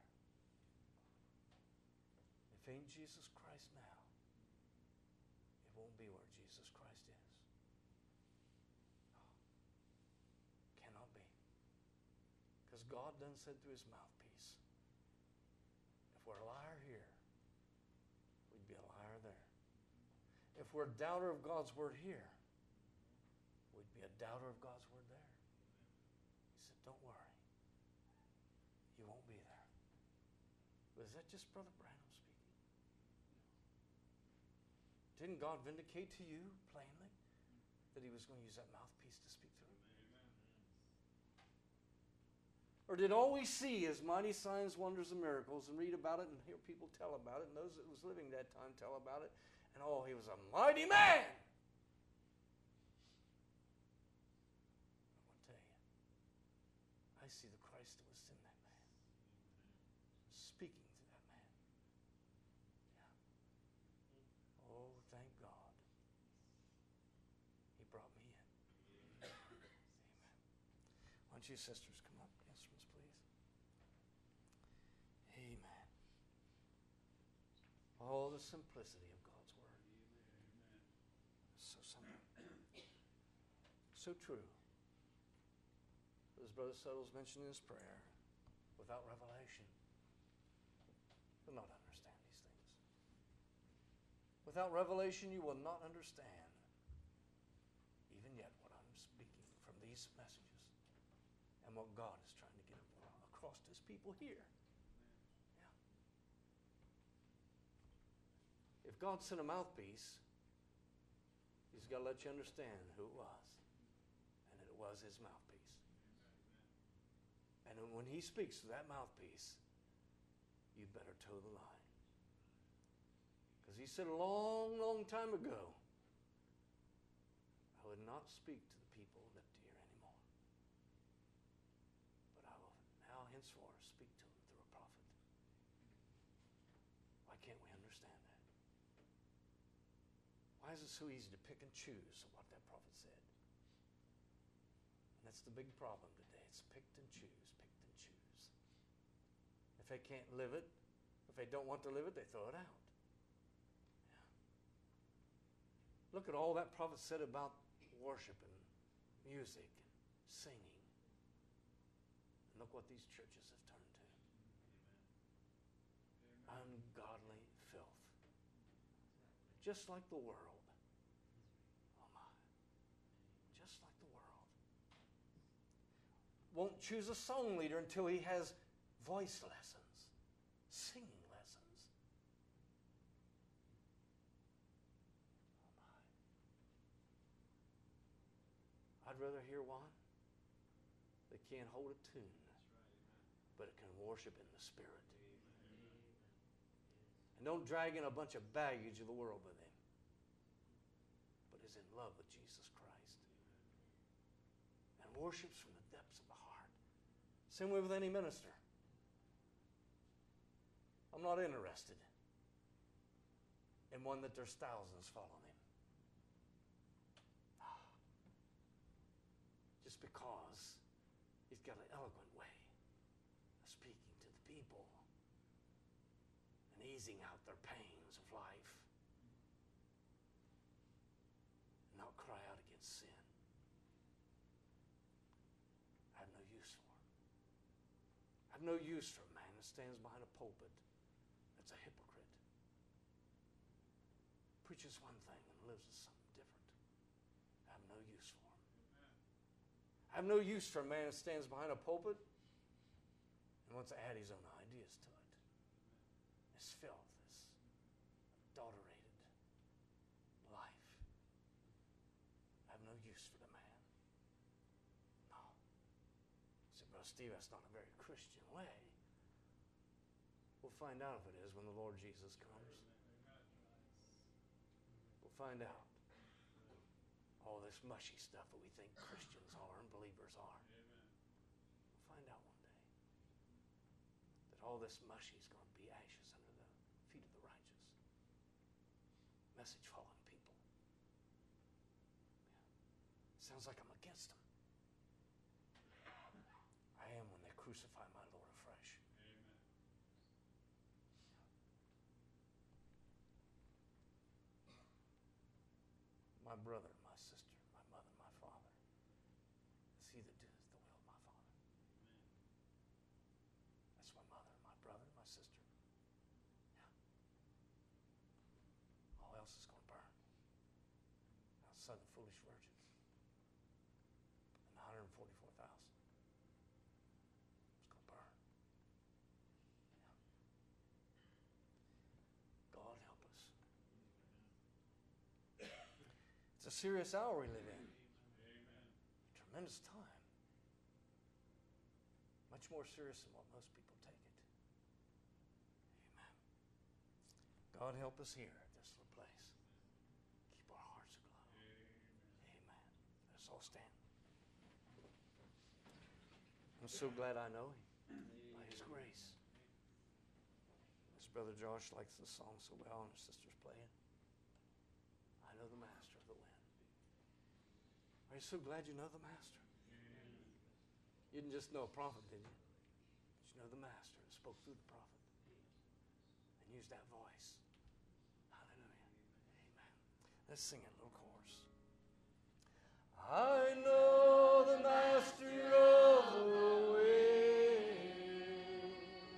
[SPEAKER 4] If ain't Jesus Christ now, it won't be where Jesus Christ is. No. Cannot be. Because God done said through his mouthpiece, if we're a liar here, we'd be a liar there. If we're a doubter of God's word here, we'd be a doubter of God's word there. He said, don't worry. You won't be there. But is that just Brother Branham speaking? Didn't God vindicate to you plainly that he was going to use that mouthpiece to speak to him? Or did all we see is mighty signs, wonders, and miracles, and read about it and hear people tell about it, and those that was living that time tell about it, and oh, he was a mighty man? I want to tell you, I see the Christ that was in that man, speaking to that man. Yeah. Oh, thank God. He brought me in. Amen. Why don't you sisters come up, instruments, please? Amen. Oh, the simplicity of God's word. So simple. So true. As Brother Suttles mentioned in his prayer, without revelation, you'll not understand these things. Without revelation, you will not understand, even yet, what I'm speaking from these messages and what God is trying to get across to his people here. Yeah. If God sent a mouthpiece, he's got to let you understand who it was, and that it was his mouthpiece. And when he speaks to that mouthpiece, you'd better toe the line. Because he said a long, long time ago, I would not speak to the people lip to ear anymore, but I will now henceforth speak to them through a prophet. Why can't we understand that? Why is it so easy to pick and choose what that prophet said? And that's the big problem today. It's picked and choose, picked and choose. they can't live it, if they don't want to live it, they throw it out. Yeah. Look at all that prophet said about worship and music and singing. And look what these churches have turned to. Ungodly filth. Just like the world. Oh my. Just like the world. Won't choose a song leader until he has voice lessons, singing lessons. Oh my. I'd rather hear one that can't hold a tune, but it can worship in the Spirit. And don't drag in a bunch of baggage of the world with him, but is in love with Jesus Christ. And worships from the depths of the heart. Same way with any minister. I'm not interested in one that there's thousands following him. Just because he's got an eloquent way of speaking to the people and easing out their pains of life and not cry out against sin. I have no use for him. I have no use for a man that stands behind a pulpit that's a hypocrite. Preaches one thing and lives as something different. I have no use for him. I have no use for a man that stands behind a pulpit and wants to add his own ideas to it. This filth, this adulterated life. I have no use for the man. No. I said, Brother Steve, that's not a very Christian way. We'll find out if it is when the Lord Jesus comes. We'll find out. All this mushy stuff that we think Christians are and believers are. We'll find out one day that all this mushy is going to be ashes under the feet of the righteous. Message following people. Yeah. Sounds like I'm against them. I am when they crucify my Lord afresh.
[SPEAKER 5] Amen.
[SPEAKER 4] My brother, my sister, my mother, my father. It's he that doeth the will of my Father. That's my mother, my brother, my sister. Yeah. All else is going to burn. Outside the foolish virgins. And one hundred forty-four thousand. It's going to burn. Yeah. God help us. It's a serious hour we live in.
[SPEAKER 5] Amen.
[SPEAKER 4] Tremendous time. Much more serious than what most people take it. Amen. God help us here at this little place. Keep our hearts aglow. Amen. Let us all stand. I'm so glad I know him by his grace. His brother Josh likes this song so well, and his sister's playing. I know the master of the wind. Are you so glad you know the master? You didn't just know a prophet, did you? But you know the master that spoke through the prophet and used that voice. Hallelujah. Amen. Let's sing a little chorus. I know the master of the wind.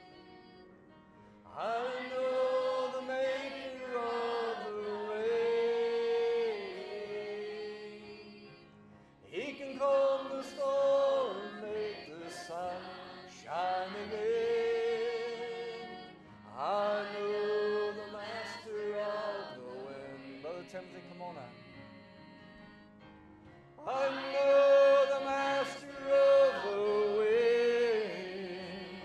[SPEAKER 4] I know the maker of the rain. He can calm the storm, make the sun shine again. I know the master of the wind. Brother Timothy, come on out. I know the master of the wind.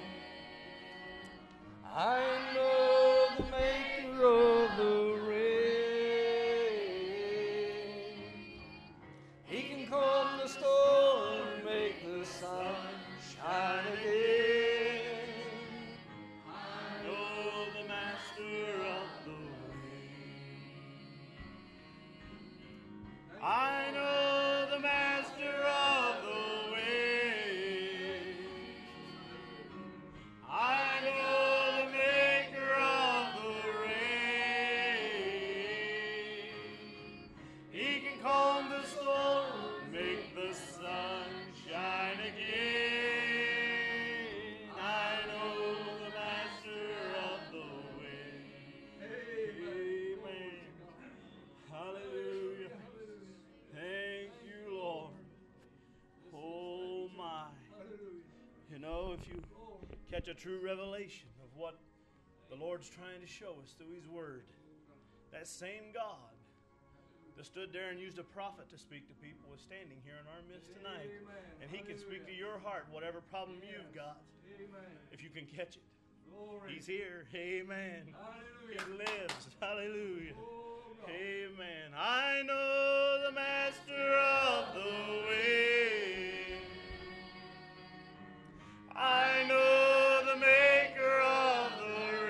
[SPEAKER 4] I know the maker of the rain. He can calm the storm, make the sun shine again.
[SPEAKER 6] catch a true revelation of what the Lord's trying to show us through His Word. That same God that stood there and used a prophet to speak to people is standing here in our midst tonight.
[SPEAKER 2] Amen.
[SPEAKER 6] And He can speak to your heart, whatever problem you've got,
[SPEAKER 2] Amen.
[SPEAKER 6] if you can catch it.
[SPEAKER 2] Glory.
[SPEAKER 6] He's here. Amen.
[SPEAKER 2] Hallelujah.
[SPEAKER 6] He lives. Hallelujah.
[SPEAKER 2] Oh, God.
[SPEAKER 6] Amen. I know the master of the way. I know the maker of the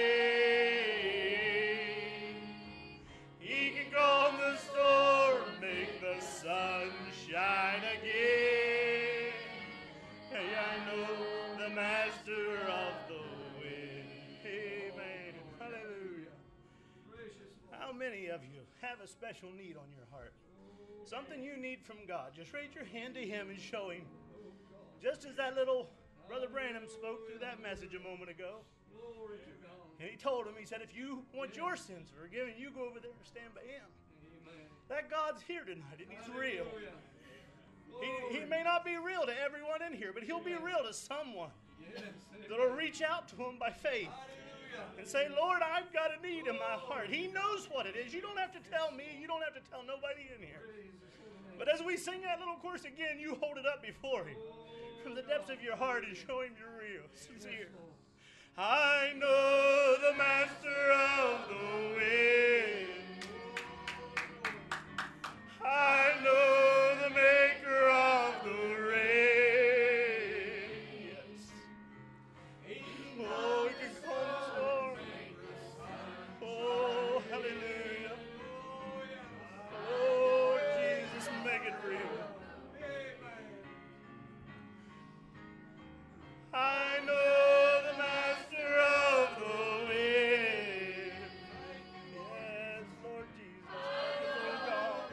[SPEAKER 6] rain. He can calm the storm, make the sun shine again. Hey, I know the master of the wind. Amen. Hallelujah.
[SPEAKER 2] Gracious Lord.
[SPEAKER 6] How many of you have a special need on your heart? Something you need from God. Just raise your hand to Him and show Him. Just as that little Brother Branham spoke through that message a moment ago.
[SPEAKER 2] Glory to God.
[SPEAKER 6] And he told him, he said, if you want your sins forgiven, you go over there and stand by Him.
[SPEAKER 2] Amen.
[SPEAKER 6] That God's here tonight and He's real.
[SPEAKER 2] Hallelujah.
[SPEAKER 6] He, he may not be real to everyone in here, but He'll be real to someone
[SPEAKER 2] Yes.
[SPEAKER 6] that'll reach out to Him by faith
[SPEAKER 2] Hallelujah.
[SPEAKER 6] and say, Lord, I've got a need in my heart. He knows what it is. You don't have to tell me. You don't have to tell nobody in here.
[SPEAKER 2] Praise His holy name.
[SPEAKER 6] But as we sing that little chorus again, you hold it up before Him from the depths of your heart and show Him you're real, sincere. I know the master of the wind. I know the maker of the rain. Yes. Oh, we can calm the storm. Oh, hallelujah. Oh, Jesus, make it real. I know the master of the wind. Yes, Lord Jesus. Lord God.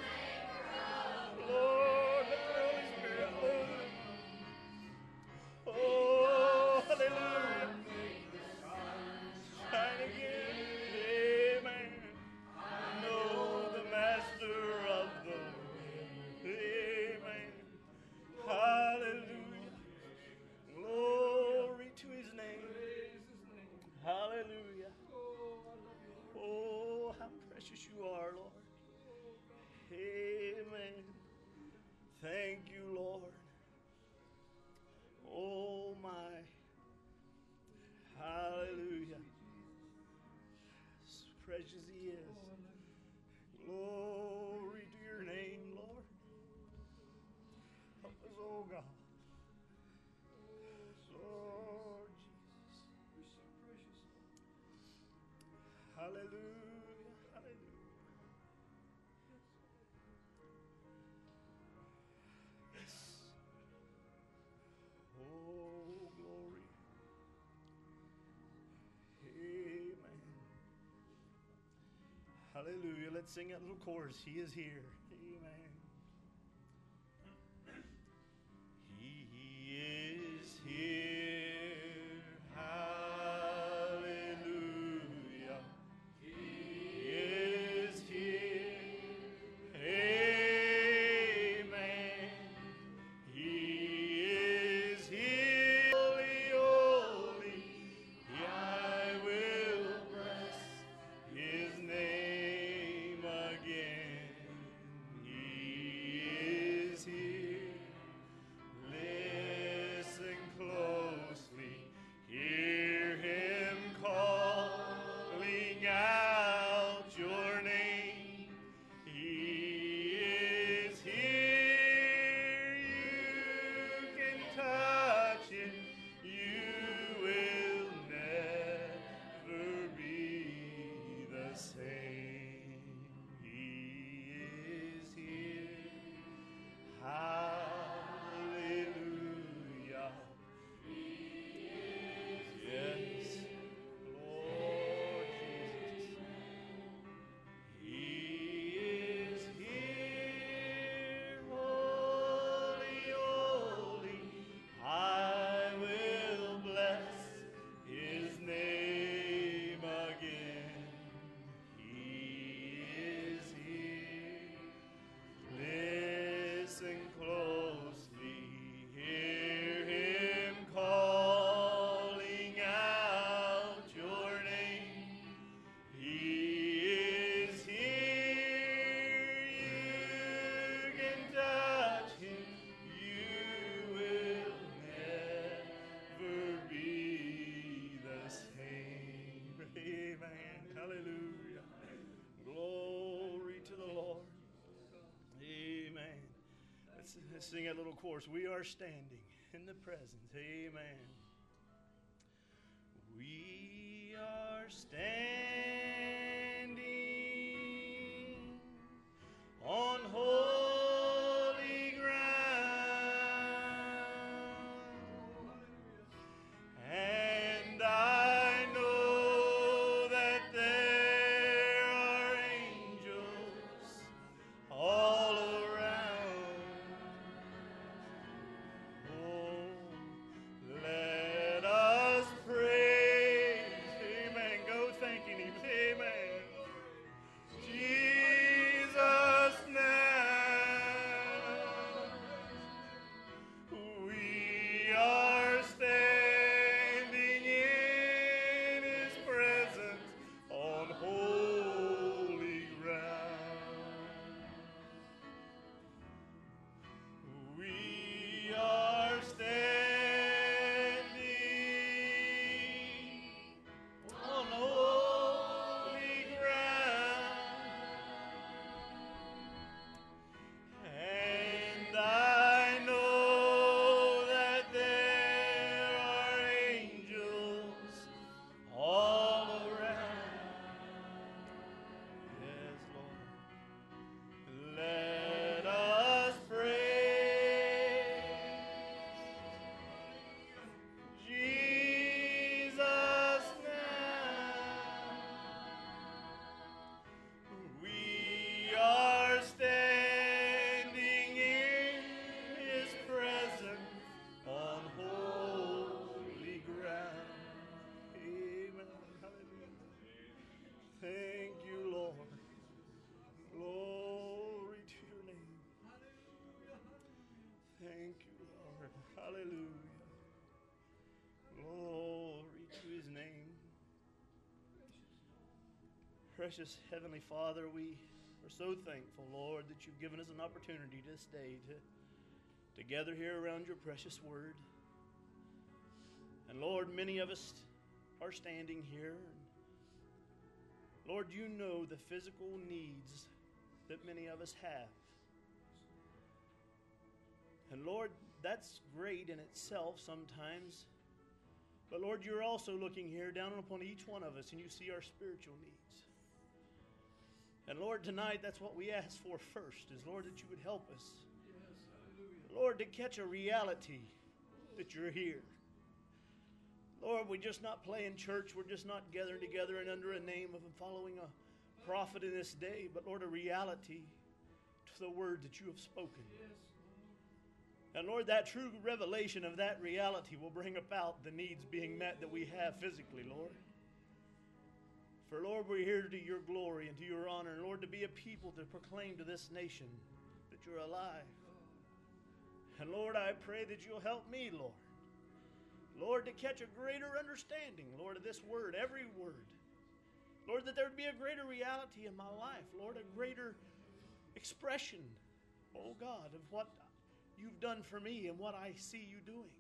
[SPEAKER 6] Lord, let the Holy Spirit move. Oh, hallelujah. Shine again. Amen. I know the master of the wind. Amen. Hallelujah. Glory to His name. Hallelujah. Oh, how precious you are, Lord. Amen. Thank you, Lord. Oh, my. Hallelujah. As precious He is. Glory to your name, Lord. Help us, oh God. Lord Jesus.
[SPEAKER 2] You're so precious, Lord.
[SPEAKER 6] Hallelujah. Hallelujah. Yes. Oh, glory. Amen. Hallelujah. Let's sing that little chorus. He is here. Amen. He is here. Hallelujah. He is here. Amen. He is here. Holy, holy. I will bless His name again. sing that little chorus. We are standing in the presence. Amen. We are standing on holy ground, and I know that there are angels all around. Oh, let us praise. Amen. Go thanking Him. Amen. Jesus now. We are standing in His presence on holy ground. We are standing on holy ground, and I know that there are angels all around. Yes, Lord. Let us praise Jesus now. We are standing in His presence on holy ground. Amen. Hallelujah. Thank you, Lord. Glory to your name. Thank you, Lord. Hallelujah. Glory to His name. Precious Heavenly Father, we are so thankful, Lord, that you've given us an opportunity this day to, to gather here around your precious word. And Lord, many of us are standing here. Lord, you know the physical needs that many of us have. And Lord, that's great in itself sometimes. But Lord, you're also looking here down upon each one of us, and you see our spiritual needs. And Lord, tonight, that's what we ask for first, is Lord, that you would help us. Lord, to catch a reality that you're here. Lord, we're just not playing church. We're just not gathering together and under a name of following a prophet in this day, but Lord, a reality to the word that you have spoken. And Lord, that true revelation of that reality will bring about the needs being met that we have physically, Lord. For Lord, we're here to do your glory and to your honor, and Lord, to be a people to proclaim to this nation that you're alive. And Lord, I pray that you'll help me, Lord. Lord, to catch a greater understanding, Lord, of this word, every word. Lord, that there would be a greater reality in my life. Lord, a greater expression, oh God, of what you've done for me and what I see you doing.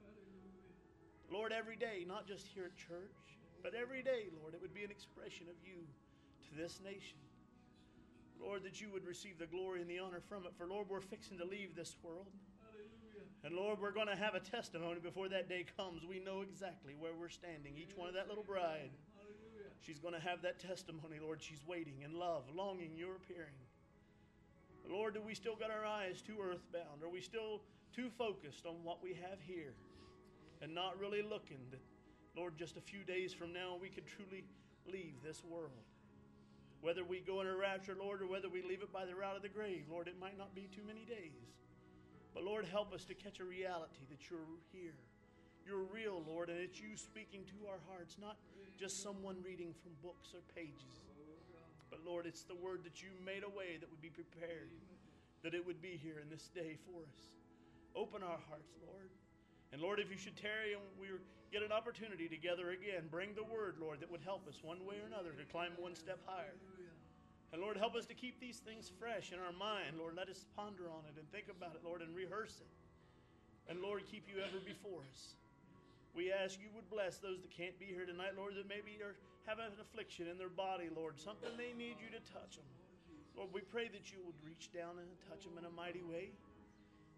[SPEAKER 6] Lord, every day, not just here at church, but every day, Lord, it would be an expression of you to this nation. Lord, that you would receive the glory and the honor from it. For Lord, we're fixing to leave this world. And Lord, we're going to have a testimony before that day comes. We know exactly where we're standing. Each one of that little bride, she's going to have that testimony, Lord. She's waiting in love, longing your appearing. Lord, do we still got our eyes too earthbound? Are we still too focused on what we have here and not really looking that, Lord, just a few days from now we could truly leave this world? Whether we go in a rapture, Lord, or whether we leave it by the route of the grave, Lord, it might not be too many days. But Lord, help us to catch a reality that you're here. You're real, Lord, and it's you speaking to our hearts, not just someone reading from books or pages. But Lord, it's the word that you made a way that would be prepared, that it would be here in this day for us. Open our hearts, Lord. And Lord, if you should tarry and we get an opportunity together again, bring the word, Lord, that would help us one way or another to climb one step higher. And Lord, help us to keep these things fresh in our mind. Lord, let us ponder on it and think about it, Lord, and rehearse it. And Lord, keep you ever before us. We ask you would bless those that can't be here tonight, Lord, that maybe are having an affliction in their body, Lord, something they need you to touch them. Lord, we pray that you would reach down and touch them in a mighty way.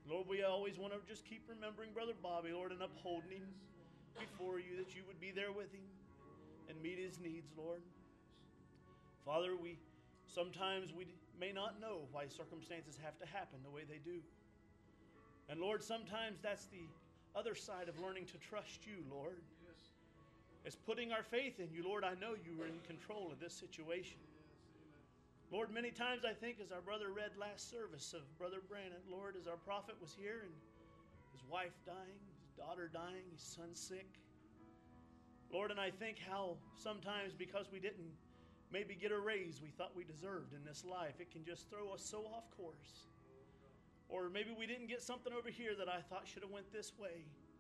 [SPEAKER 6] Lord, we always want to just keep remembering Brother Bobby, Lord, and upholding him before you, that you would be there with him and meet his needs, Lord. Father, we sometimes we may not know why circumstances have to happen the way they do. And Lord, sometimes that's the other side of learning to trust you, Lord. It's putting our faith in you. Lord, I know you are in control of this situation. Lord, many times I think, as our brother read last service of Brother Brandon, Lord, as our prophet was here and his wife dying, his daughter dying, his son sick. Lord, and I think how sometimes because we didn't maybe get a raise we thought we deserved in this life, it can just throw us so off course. Or maybe we didn't get something over here that I thought should have went this way.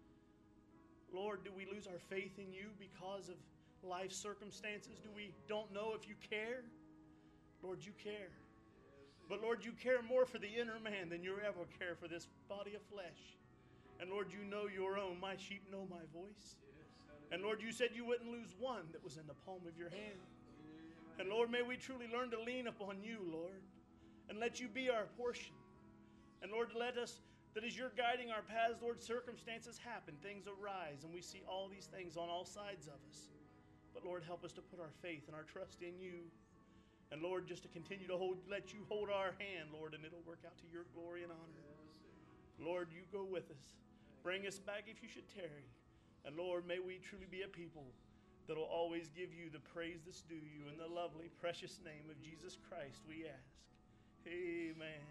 [SPEAKER 6] Lord, do we lose our faith in you because of life circumstances? Do we don't know if you care? Lord, you care. But Lord, you care more for the inner man than you ever care for this body of flesh. And Lord, you know your own. My sheep know my voice. And Lord, you said you wouldn't lose one that was in the palm of your hand. And Lord, may we truly learn to lean upon you, Lord, and let you be our portion. And Lord, let us, that as you're guiding our paths, Lord, circumstances happen, things arise, and we see all these things on all sides of us. But Lord, help us to put our faith and our trust in you. And Lord, just to continue to hold, let you hold our hand, Lord, and it'll work out to your glory and honor. Lord, you go with us. Bring us back if you should tarry. And Lord, may we truly be a people that will always give you the praise that's due you. In the lovely, precious name of Jesus Christ, we ask. Amen.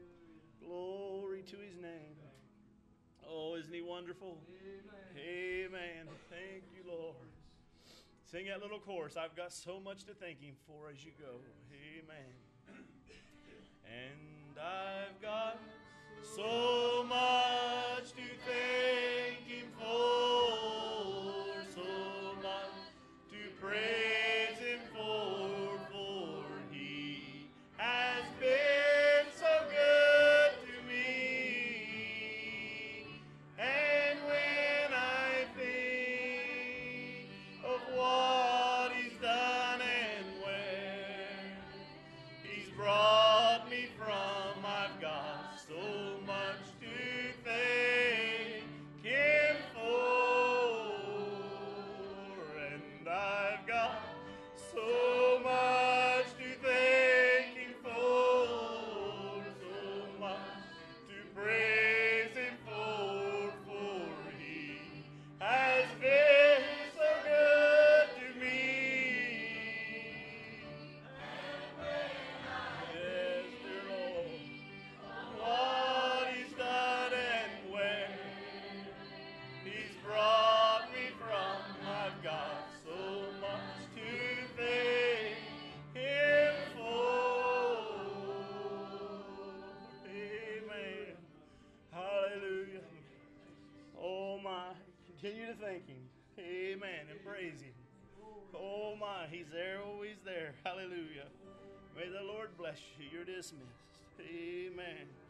[SPEAKER 6] Glory to his name. Oh, isn't he wonderful? Amen. Amen. Thank you, Lord. Sing that little chorus. I've got so much to thank him for as you go. Amen. And I've got so much to thank him for, so much to praise him for, for he has been so good to me. And when I think of what he's done and where he's brought me from, I've got so much to thank him for. And I've got so much to thank him for, so much to praise him for, for he has been so good to me. Yes, dear Lord, what he's done and where he's brought me from, I've got so much to thank him for. Amen. Hallelujah. Oh my, continue to thank him. Amen. And praise him. Oh my, he's there, always there. Hallelujah. May the Lord bless you. You're dismissed. Amen.